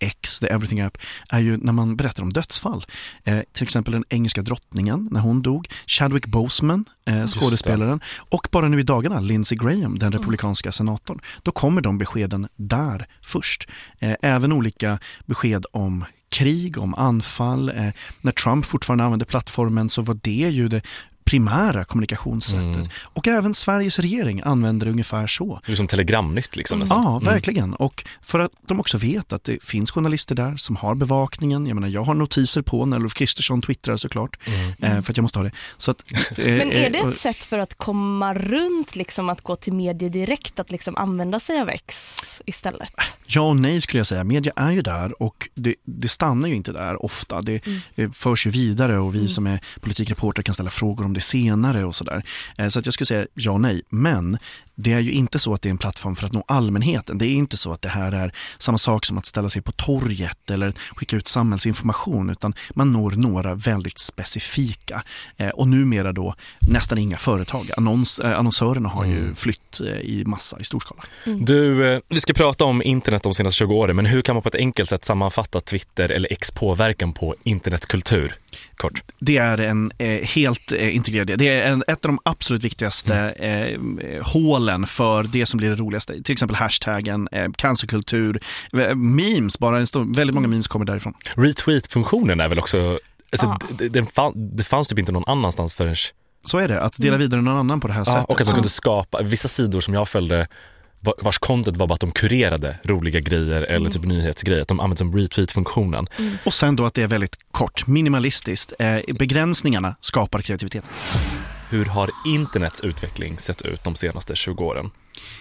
X, The Everything App, är ju när man berättar om dödsfall. Till exempel den engelska drottningen när hon dog, Chadwick Boseman, skådespelaren, och bara nu i dagarna Lindsey Graham, den republikanska senatorn. Då kommer de beskeden där först. Även olika besked om krig, om anfall. När Trump fortfarande använde plattformen så var det ju det primära kommunikationssättet. Och även Sveriges regering använder det ungefär så. Det är som telegramnytt liksom nästan. Ja, verkligen. Och för att de också vet att det finns journalister där som har bevakningen. Jag menar, jag har notiser på när Ulf Kristersson twittrar såklart. För att jag måste ha det. Så att, men är det ett sätt för att komma runt liksom, att gå till media direkt, att liksom använda sig av X istället? Ja och nej skulle jag säga. Media är ju där och det stannar ju inte där ofta. Det förs ju vidare och vi som är politikreporter kan ställa frågor om det senare och sådär. Så att jag skulle säga ja och nej. Men det är ju inte så att det är en plattform för att nå allmänheten. Det är inte så att det här är samma sak som att ställa sig på torget eller skicka ut samhällsinformation, utan man når några väldigt specifika. Och numera då nästan inga företag. Annonsörerna har ju flytt i massa, i storskala. Du, vi ska prata om internet de senaste 20 åren, men hur kan man på ett enkelt sätt sammanfatta Twitter eller X påverkan på internetkultur? Kort. Det är en helt integrerad. Det är ett av de absolut viktigaste hålen för det som blir det roligaste. Till exempel hashtaggen, cancerkultur, memes, väldigt många memes kommer därifrån. Retweet-funktionen är väl också, alltså, det fanns typ inte någon annanstans förrän. Så är det, att dela vidare någon annan på det här sättet. Och att man kunde skapa vissa sidor som jag följde, vars content var bara att de kurerade roliga grejer eller typ nyhetsgrejer, att de använde som retweet-funktionen. Och sen då att det är väldigt kort, minimalistiskt. Begränsningarna skapar kreativitet. Hur har internets utveckling sett ut de senaste 20 åren?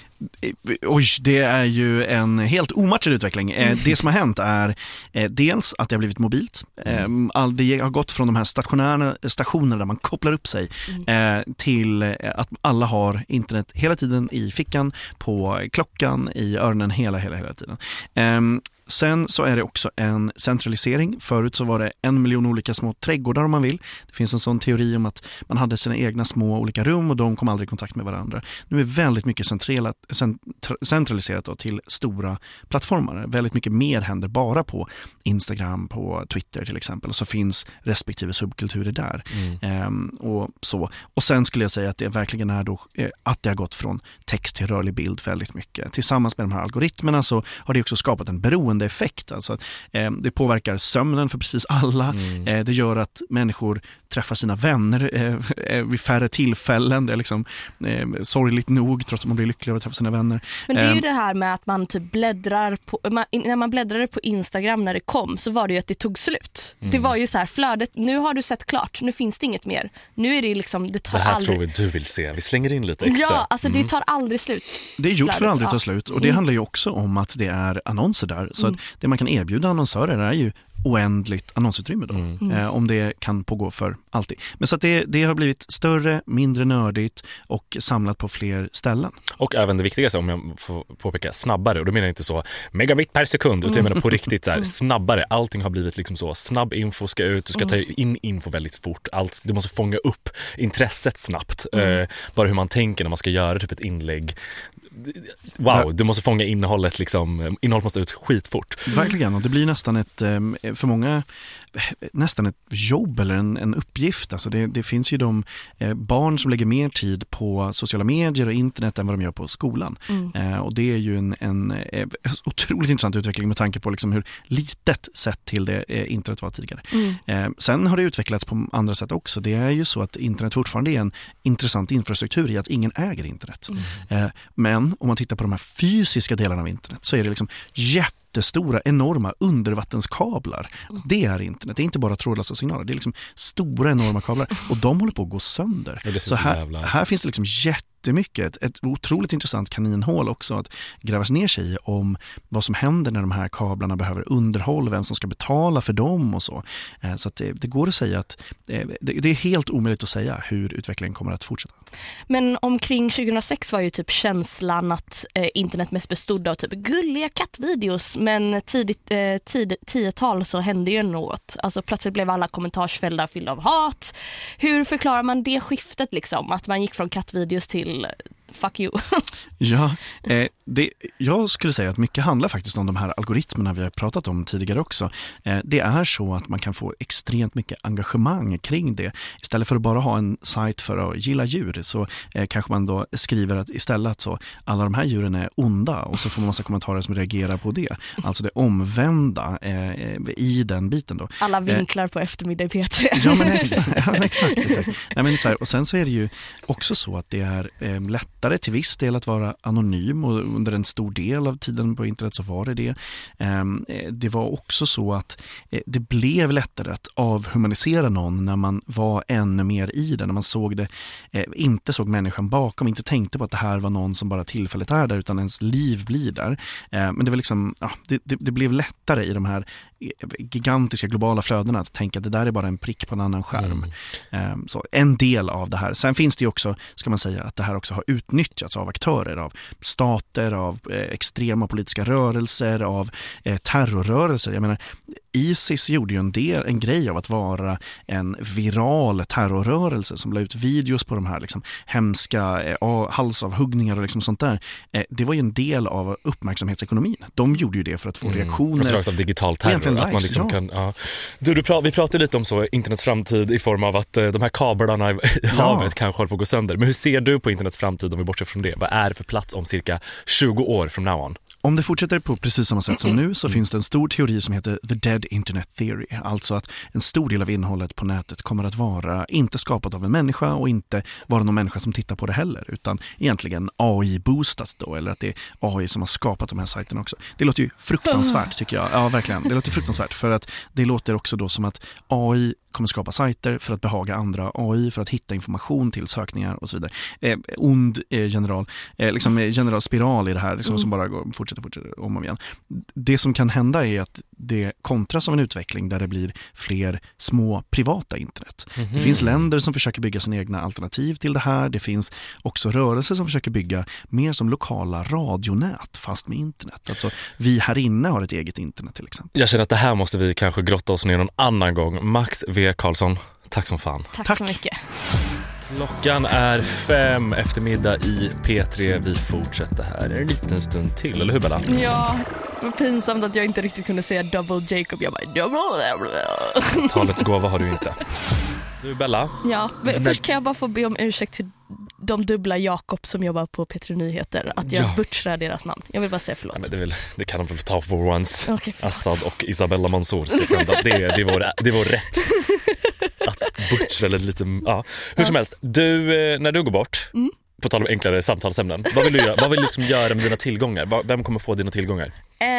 Oj, det är ju en helt omatchad utveckling. Det som har hänt är dels att det har blivit mobilt. Det har gått från de här stationerna där man kopplar upp sig till att alla har internet hela tiden i fickan, på klockan, i öronen hela tiden. Sen så är det också en centralisering. Förut så var det 1 miljon olika små trädgårdar om man vill. Det finns en sån teori om att man hade sina egna små olika rum och de kom aldrig i kontakt med varandra. Nu är väldigt mycket centraliserat då till stora plattformar. Väldigt mycket mer händer bara på Instagram, på Twitter till exempel. Och så finns respektive subkulturer där. Och sen skulle jag säga att det verkligen är då att det har gått från text till rörlig bild väldigt mycket. Tillsammans med de här algoritmerna så har det också skapat en beroende effekt. Alltså, det påverkar sömnen för precis alla. Det gör att människor träffar sina vänner vid färre tillfällen. Det är liksom sorgligt nog, trots att man blir lycklig av att träffa sina vänner. Men det är ju det här med att man typ bläddrar på, när man bläddrade på Instagram när det kom, så var det ju att det tog slut. Det var ju så här, flödet, nu har du sett klart, nu finns det inget mer. Nu är det liksom, det här aldrig... tror vi du vill se. Vi slänger in lite extra. Ja, alltså det tar aldrig slut. Det är gjort för att aldrig ta slut. Och det handlar ju också om att det är annonser där. Så att det man kan erbjuda annonsörer är ju oändligt annonsutrymme då, om det kan pågå för alltid. Men så att det har blivit större, mindre nördigt och samlat på fler ställen. Och även det viktigaste, om jag får påpeka, snabbare. Och då menar jag inte så megabit per sekund, utan jag menar på riktigt så här, snabbare. Allting har blivit liksom så, snabb info ska ut, du ska ta in info väldigt fort. Du måste fånga upp intresset snabbt. Bara hur man tänker när man ska göra typ ett inlägg. Wow, du måste fånga innehållet liksom, innehållet måste ut skitfort. Verkligen, och det blir nästan för många nästan ett jobb eller en uppgift. Alltså det finns ju de barn som lägger mer tid på sociala medier och internet än vad de gör på skolan. Och det är ju en otroligt intressant utveckling med tanke på liksom hur litet sett till det internet var tidigare. Sen har det utvecklats på andra sätt också. Det är ju så att internet fortfarande är en intressant infrastruktur i att ingen äger internet. Men om man tittar på de här fysiska delarna av internet så är det liksom jättestora, enorma undervattenskablar. Det är internet. Det är inte bara trådlösa signaler. Det är liksom stora, enorma kablar. Och de håller på att gå sönder. Så här finns det liksom jättemycket. Ett otroligt intressant kaninhål också att grävas ner sig i om vad som händer när de här kablarna behöver underhåll, vem som ska betala för dem och så. Så att det går att säga att det är helt omöjligt att säga hur utvecklingen kommer att fortsätta. Men omkring 2006 var ju typ känslan att internet mest bestod av typ gulliga kattvideos, men tidigt 10-tal så hände ju något. Alltså plötsligt blev alla kommentarsfällda fyllda av hat. Hur förklarar man det skiftet liksom? Att man gick från kattvideos till fuck you. Ja, Jag skulle säga att mycket handlar faktiskt om de här algoritmerna vi har pratat om tidigare också. Det är så att man kan få extremt mycket engagemang kring det. Istället för att bara ha en sajt för att gilla djur så kanske man då skriver att istället att så alla de här djuren är onda och så får man massa kommentarer som reagerar på det. Alltså det omvända i den biten då. Alla vinklar på eftermiddag i P3. Ja, men exakt. Nej, men så här, och sen så är det ju också så att det är lättare till viss del att vara anonym, och under en stor del av tiden på internet så var det. Det var också så att det blev lättare att avhumanisera någon när man var ännu mer i det, när man såg det, inte såg människan bakom, inte tänkte på att det här var någon som bara tillfälligt är där, utan ens liv blir där. Men det var liksom, det blev lättare i de här gigantiska globala flödena att tänka att det där är bara en prick på en annan skärm. Så en del av det här. Sen finns det ju också, ska man säga, att det här också har utnyttjats av aktörer, av stater, av extrema politiska rörelser, av terrorrörelser. Jag menar, ISIS gjorde ju en grej av att vara en viral terrorrörelse som la ut videos på de här liksom hemska halsavhuggningar och liksom sånt där. Det var ju en del av uppmärksamhetsekonomin. De gjorde ju det för att få reaktioner. Alltså rakt av digital terror. Att man liksom kan, vi pratade lite om så internets framtid i form av att de här kablarna i havet kanske håller på att gå sönder. Men hur ser du på internets framtid om vi bortser från det? Vad är det för plats om cirka 20 år från now on? Om det fortsätter på precis samma sätt som nu så finns det en stor teori som heter The Dead Internet Theory. Alltså att en stor del av innehållet på nätet kommer att vara inte skapat av en människa och inte vara någon människa som tittar på det heller, utan egentligen AI-boostat då, eller att det är AI som har skapat de här sajterna också. Det låter ju fruktansvärt tycker jag. Ja, verkligen. Det låter fruktansvärt för att det låter också då som att AI kommer skapa sajter för att behaga andra, AI för att hitta information till sökningar och så vidare. General spiral i det här liksom, som bara fortsätter om och igen. Det som kan hända är att det kontras av en utveckling där det blir fler små privata internet. Det finns länder som försöker bygga sina egna alternativ till det här. Det finns också rörelser som försöker bygga mer som lokala radionät fast med internet. Alltså vi här inne har ett eget internet till exempel. Jag känner att det här måste vi kanske grotta oss ner någon annan gång. Max V. Karlsson, tack som fan. Tack så mycket. Klockan är 5 eftermiddag i P3. Vi fortsätter här en liten stund till, eller hur Bella? Ja, det var pinsamt att jag inte riktigt kunde säga Double Jacob. Jag bara double. Talets gåva har du inte. Du Bella? Ja, först kan jag bara få be om ursäkt till de dubbla Jakob som jobbar på P3 Nyheter, att jag butchrar deras namn. Jag vill bara säga förlåt. Ja, men det kan de väl ta for once. Okay, Assad och Isabella Mansour ska sända. Det är vår rätt att butchra lite. Ja. Hur som helst, du, när du går bort, på tal om enklare samtalsämnen, vad vill du göra? Vad vill du liksom göra med dina tillgångar? Vem kommer få dina tillgångar?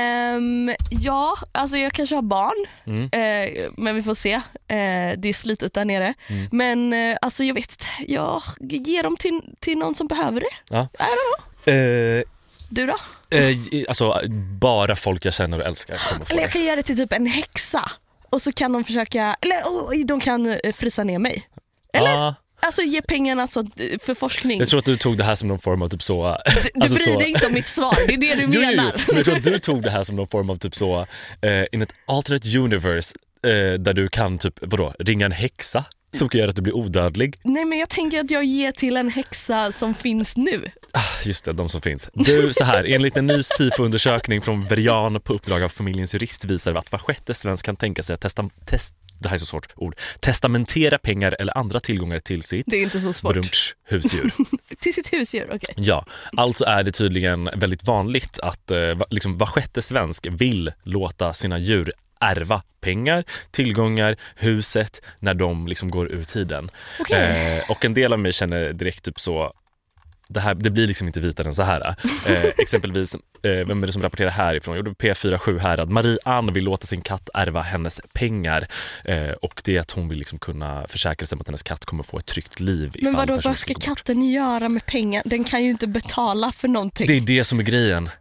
Ja, alltså jag kanske har barn, men vi får se. Det är slitet där nere. Men alltså jag vet, jag ger dem till någon som behöver det. Ja. I don't know. Du då? Alltså bara folk jag känner och älskar kommer få. Eller jag kan ge det till typ en häxa. Och så kan de försöka, eller de kan frysa ner mig. Eller? Alltså ge pengarna så för forskning. Jag tror att du tog det här som någon form av typ så. Du bryr dig inte om mitt svar, det är det du menar. Jo, men jag tror att du tog det här som någon form av typ så in ett alternate universe där du kan typ, ringa en häxa som kan göra att du blir odödlig. Nej, men jag tänker att jag ger till en häxa som finns nu. Just det, de som finns. Du, så här, enligt en ny SIFO-undersökning från Verian på uppdrag av Familjens Jurist visar att var sjätte svensk kan tänka sig att det här är så svårt ord. Testamentera pengar eller andra tillgångar till sitt. Det är inte så svårt. Husdjur. Till sitt husdjur, okej. Ja, alltså är det tydligen väldigt vanligt att liksom var sjätte svensk vill låta sina djur ärva pengar, tillgångar, huset när de liksom går ur tiden. Okay. Och en del av mig känner direkt typ så, det blir liksom inte vitare än så här. Exempelvis, vem är det som rapporterar härifrån? Jo, det är P47 Härad. Marie-Ann vill låta sin katt ärva hennes pengar. Och det är att hon vill liksom kunna försäkra sig om att hennes katt kommer få ett tryggt liv. Men vad ska katten göra med pengar? Den kan ju inte betala för någonting. Det är det som är grejen.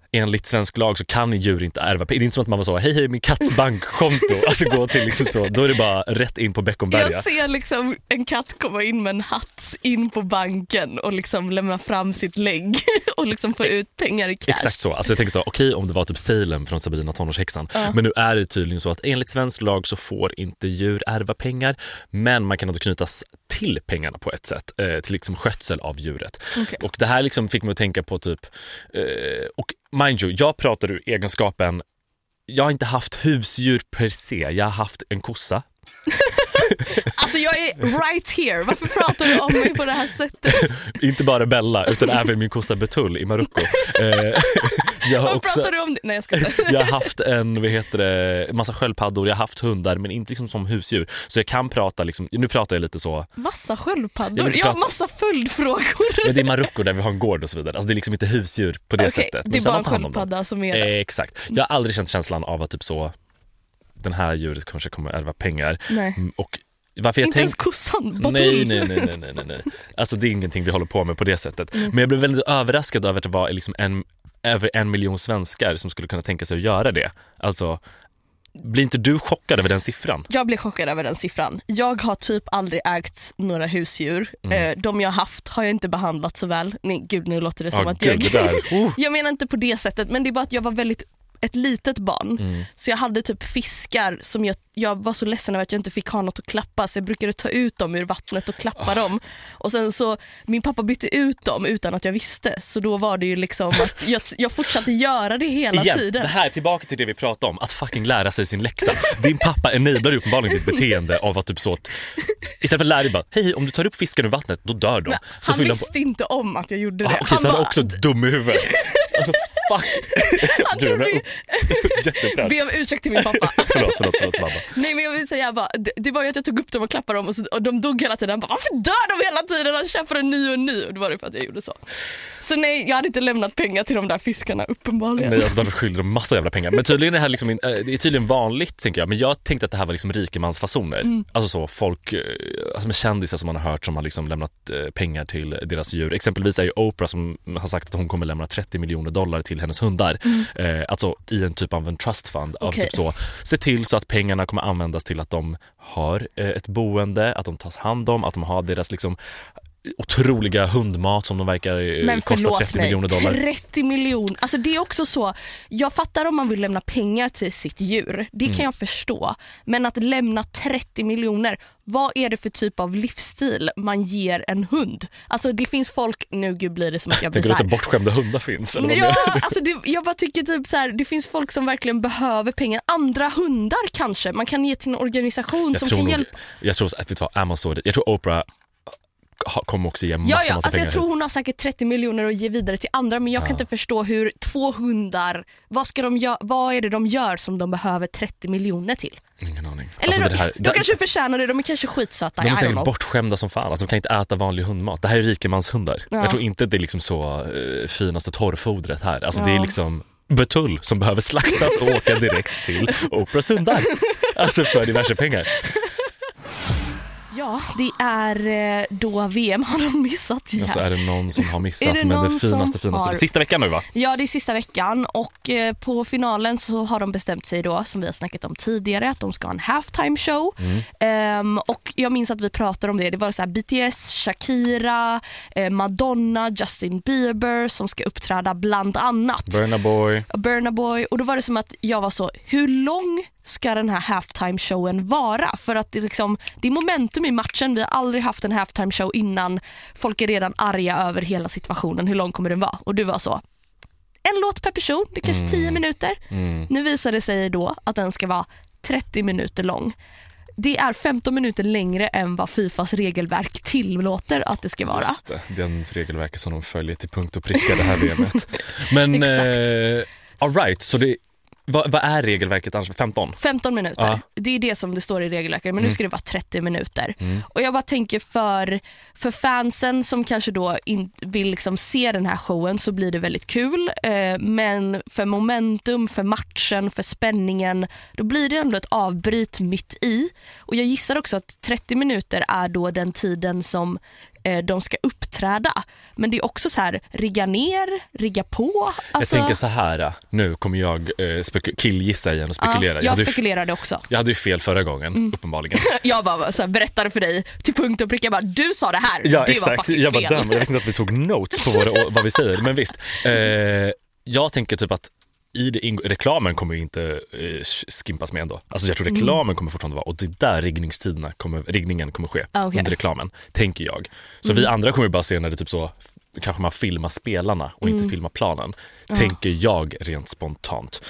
enligt svensk lag så kan djur inte ärva pengar. Det är inte som att man var så, hej min katts bankkonto. Alltså gå till liksom så, då är det bara rätt in på Beckomberga. Jag ser liksom en katt komma in med en hatt in på banken och liksom lämna fram sitt lägg och liksom få ut pengar i cash. Exakt så, alltså jag tänker så, okej, om det var typ Salem från Sabrina tonårshäxan, men nu är det tydligen så att enligt svensk lag så får inte djur ärva pengar, men man kan inte knytas till pengarna på ett sätt, till liksom skötsel av djuret. Okay. Och det här liksom fick mig att tänka på typ, och mind you, jag pratar ur egenskapen, jag har inte haft husdjur per se, jag har haft en kossa. Alltså jag är right here. Varför pratar du om mig på det här sättet? Inte bara Bella utan även min kossa Betull i Marocko. Vad pratar du om det? Nej, jag ska inte. Jag har haft massa sköldpaddor, jag har haft hundar men inte liksom som husdjur. Så jag kan prata liksom, nu pratar jag lite så. Massa sköldpaddor? Jag har massa följdfrågor. Men det är Marocko där vi har en gård och så vidare. Alltså det är liksom inte husdjur på det sättet. Det är bara en sköldpadda som är det. Exakt. Jag har aldrig känt känslan av att typ så, den här djuret kanske kommer ärva pengar. Nej. Och varför jag inte ens kossan. Nej. Alltså det är ingenting vi håller på med på det sättet. Men jag blev väldigt överraskad över att det var liksom över 1 miljon svenskar som skulle kunna tänka sig att göra det. Alltså, blir inte du chockad över den siffran? Jag blir chockad över den siffran. Jag har typ aldrig ägt några husdjur. De jag haft har jag inte behandlat så väl. Nej, gud, nu låter det som att jag menar inte på det sättet, men det är bara att jag var väldigt ett litet barn. Så jag hade typ fiskar som jag var så ledsen över att jag inte fick ha något att klappa, så jag brukade ta ut dem ur vattnet och klappa dem. Och sen så min pappa bytte ut dem utan att jag visste. Så då var det ju liksom att jag fortsatte göra det hela tiden. Det här är tillbaka till det vi pratade om, att fucking lära sig sin läxa. Din pappa enablar uppenbarligen ditt beteende av att typ så att istället för att lära dig bara, hej, om du tar upp fisken ur vattnet, då dör de. Så han visste inte om att jag gjorde det. Okej, så han var också dum i huvudet. Alltså fuck. Be om ursäkt till min pappa. Förlåt mamma. Nej, men jag vill säga bara, det var ju att jag tog upp dem och klappade dem och de dog hela tiden. Varför dör de hela tiden? Han köper en ny och det var det för att jag gjorde så. Så nej, jag hade inte lämnat pengar till de där fiskarna uppenbarligen. Nej, alltså de skyllde dem massa jävla pengar. Men tydligen är det här liksom, det är tydligen vanligt, tänker jag. Men jag tänkte att det här var liksom rikemansfasoner. Alltså så, folk, alltså med kändisar som man har hört som har liksom lämnat pengar till deras djur. Exempelvis är ju Oprah som har sagt att hon kommer lämna $30 miljoner till hennes hundar. Alltså i en typ av en trust fund. Av typ så, se till så att pengarna kommer användas till att de har ett boende, att de tas hand om, att de har deras liksom otroliga hundmat som de verkar kosta $30 miljoner. 30 miljoner, alltså det är också så. Jag fattar om man vill lämna pengar till sitt djur, det kan jag förstå. Men att lämna 30 miljoner, vad är det för typ av livsstil man ger en hund? Alltså det finns folk, nu gud blir det som att jag blir så bortskämda hundar finns. Eller ja, alltså jag bara tycker typ så här, det finns folk som verkligen behöver pengar. Andra hundar kanske, man kan ge till en organisation som kan hjälpa. Jag tror att jag tror Oprah kommer också ge massa alltså pengar. Jag tror hon har säkert 30 miljoner att ge vidare till andra, men jag kan inte förstå hur 2 hundar, vad är det de gör som de behöver 30 miljoner till? Ingen aning. Eller alltså de kanske förtjänar det, de är kanske skitsöta. De är säkert bortskämda som fan, alltså de kan inte äta vanlig hundmat. Det här är rikemanshundar. Jag tror inte det är liksom så finaste torrfodret här. Alltså det är liksom Betull som behöver slaktas och åka direkt till Oprahs hundar. Alltså för diverse pengar. Ja, det är då VM har de missat igen. Ja, så är det någon som har missat, men det finaste. Sista veckan nu, va? Ja, det är sista veckan, och på finalen så har de bestämt sig då, som vi har snackat om tidigare, att de ska ha en halftime show. Och jag minns att vi pratade om det. Det var så här BTS, Shakira, Madonna, Justin Bieber som ska uppträda bland annat. Burna Boy. Och då var det som att jag var så, hur lång ska den här halftime showen vara? För att det är momentum i matchen. Vi har aldrig haft en halftime show innan. Folk är redan arga över hela situationen. Hur lång kommer den vara? Och du var så, en låt per person, det är kanske 10 minuter. Nu visar det sig då att den ska vara 30 minuter lång. Det är 15 minuter längre än vad FIFAs regelverk tillåter att det ska vara. Just det, den regelverket som de följer till punkt och pricka det här VMet. Men all right, så det vad är regelverket annars? 15 minuter. Ja. Det är det som det står i regelverket. Men nu ska det vara 30 minuter. Och jag bara tänker för fansen som kanske då vill liksom se den här showen, så blir det väldigt kul. Men för momentum, för matchen, för spänningen, då blir det ändå ett avbryt mitt i. Och jag gissar också att 30 minuter är då den tiden som de ska uppträda. Men det är också så här, rigga ner, rigga på. Alltså... Jag tänker så här, nu kommer jag killgissa igen och spekulera. Jag spekulerade också. Jag hade ju fel förra gången, uppenbarligen. Jag bara så här, berättade för dig till punkt och pricka, bara, du sa det här. Ja, det exakt. Var fucking jag fel. Jag visste inte att vi tog notes på vad vi säger, men visst. Jag tänker typ att i reklamen kommer ju inte skimpas med ändå. Alltså jag tror reklamen kommer fortfarande vara, och det där riggningen kommer ske under reklamen, tänker jag. Så vi andra kommer ju bara se när det typ så, kanske man filmar spelarna och inte filmar planen, tänker jag rent spontant.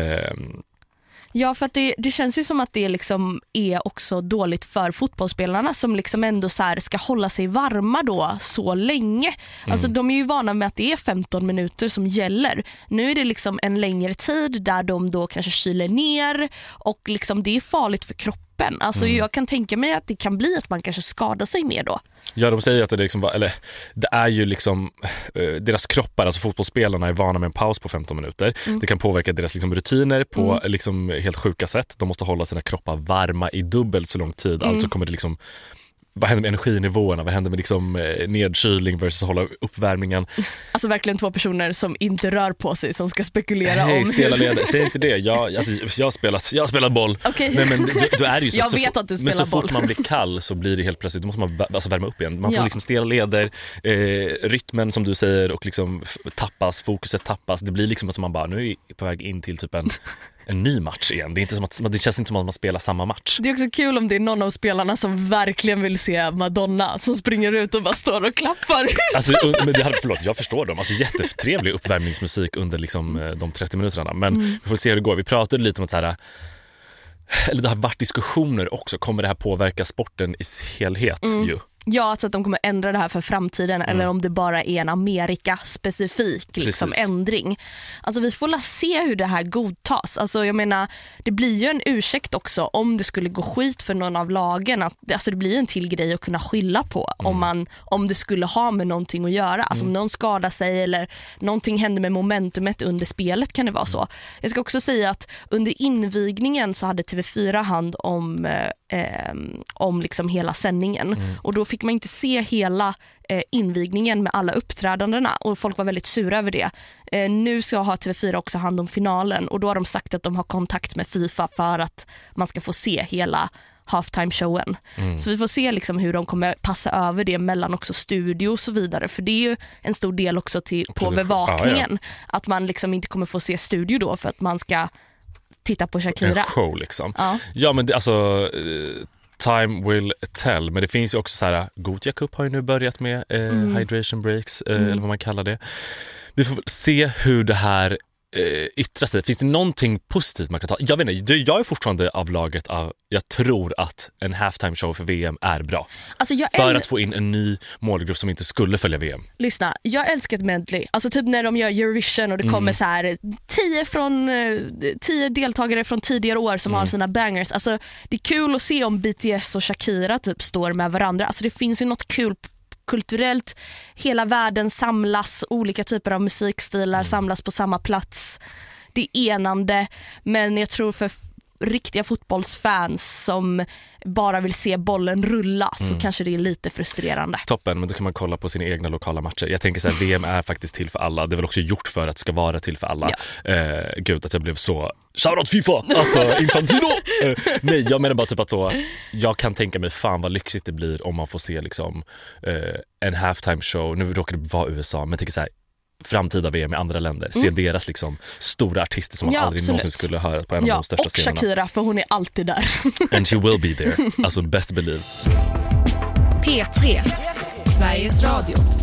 Ja, för att det känns ju som att det liksom är också dåligt för fotbollsspelarna som liksom ändå så här ska hålla sig varma då så länge. Alltså de är ju vana med att det är 15 minuter som gäller. Nu är det liksom en längre tid där de då kanske kyler ner och liksom det är farligt för kroppen. Alltså jag kan tänka mig att det kan bli att man kanske skadar sig mer då. Ja, de säger att det liksom det är ju liksom deras kroppar, alltså fotbollsspelarna är vana med en paus på 15 minuter. Det kan påverka deras liksom rutiner på liksom helt sjuka sätt. De måste hålla sina kroppar varma i dubbelt så lång tid. Alltså kommer det liksom, vad händer med energinivåerna? Vad händer med liksom nedkylning versus hålla uppvärmningen? Alltså verkligen två personer som inte rör på sig som ska spekulera om stela leder. Säg inte det. Jag har spelat boll. Okay. Men då är det ju så. Jag vet att du spelar boll. Men så fort man blir kall så blir det helt plötsligt, då måste man alltså värma upp igen. Man får liksom stela leder, rytmen som du säger, och liksom fokuset tappas. Det blir liksom att man bara, nu är på väg in till typ en ny match igen. Det är inte som att, det känns inte som att man spelar samma match. Det är också kul om det är någon av spelarna som verkligen vill se Madonna som springer ut och bara står och klappar. Alltså, men jag förstår dem. Alltså jättetrevlig uppvärmningsmusik under liksom de 30 minuterna. Men vi får se hur det går. Vi pratade lite om att så här, eller det har varit diskussioner också. Kommer det här påverka sporten i helhet ju? Ja, så att de kommer ändra det här för framtiden eller om det bara är en Amerika-specifik liksom, ändring. Alltså vi får se hur det här godtas. Alltså jag menar, det blir ju en ursäkt också om det skulle gå skit för någon av lagen. Alltså det blir en till grej att kunna skylla på om det skulle ha med någonting att göra. Alltså om någon skadar sig eller någonting händer med momentumet under spelet kan det vara så. Jag ska också säga att under invigningen så hade TV4 hand om liksom hela sändningen. Och då fick man inte se hela invigningen med alla uppträdandena och folk var väldigt sura över det. Nu ska ha TV4 också hand om finalen och då har de sagt att de har kontakt med FIFA för att man ska få se hela halftime-showen. Så vi får se liksom hur de kommer passa över det mellan också studio och så vidare, för det är ju en stor del också på bevakningen att man liksom inte kommer få se studio då för att man ska titta på Shakira. En show liksom. Ja men det, alltså time will tell, men det finns ju också så här, Gothia Cup har ju nu börjat med hydration breaks eller vad man kallar det. Vi får se hur det här yttrar sig. Finns det någonting positivt man kan ta? Jag vet inte, jag är fortfarande av laget av, jag tror att en halftime show för VM är bra. Alltså för att få in en ny målgrupp som inte skulle följa VM. Lyssna, jag älskar ett medley. Alltså typ när de gör Eurovision och det kommer så här 10 deltagare från tidigare år som har sina bangers. Alltså det är kul att se om BTS och Shakira typ står med varandra. Alltså det finns ju något kul kulturellt, hela världen samlas, olika typer av musikstilar samlas på samma plats. Det är enande, men jag tror för riktiga fotbollsfans som bara vill se bollen rulla så kanske det är lite frustrerande. Toppen, men då kan man kolla på sina egna lokala matcher. Jag tänker så här, VM är faktiskt till för alla. Det är väl också gjort för att det ska vara till för alla. Gud, att jag blev så shoutout FIFA, alltså Infantino. Nej, jag menar bara typ att så, jag kan tänka mig fan vad lyxigt det blir om man får se liksom en halftime show. Nu råkar det vara USA, men jag tänker så här, framtida VM i andra länder. Se deras liksom stora artister som man aldrig någonsin skulle höra på en av de största scenerna. Och Shakira, för hon är alltid där. And she will be there. Alltså best believe. P3, Sveriges Radio.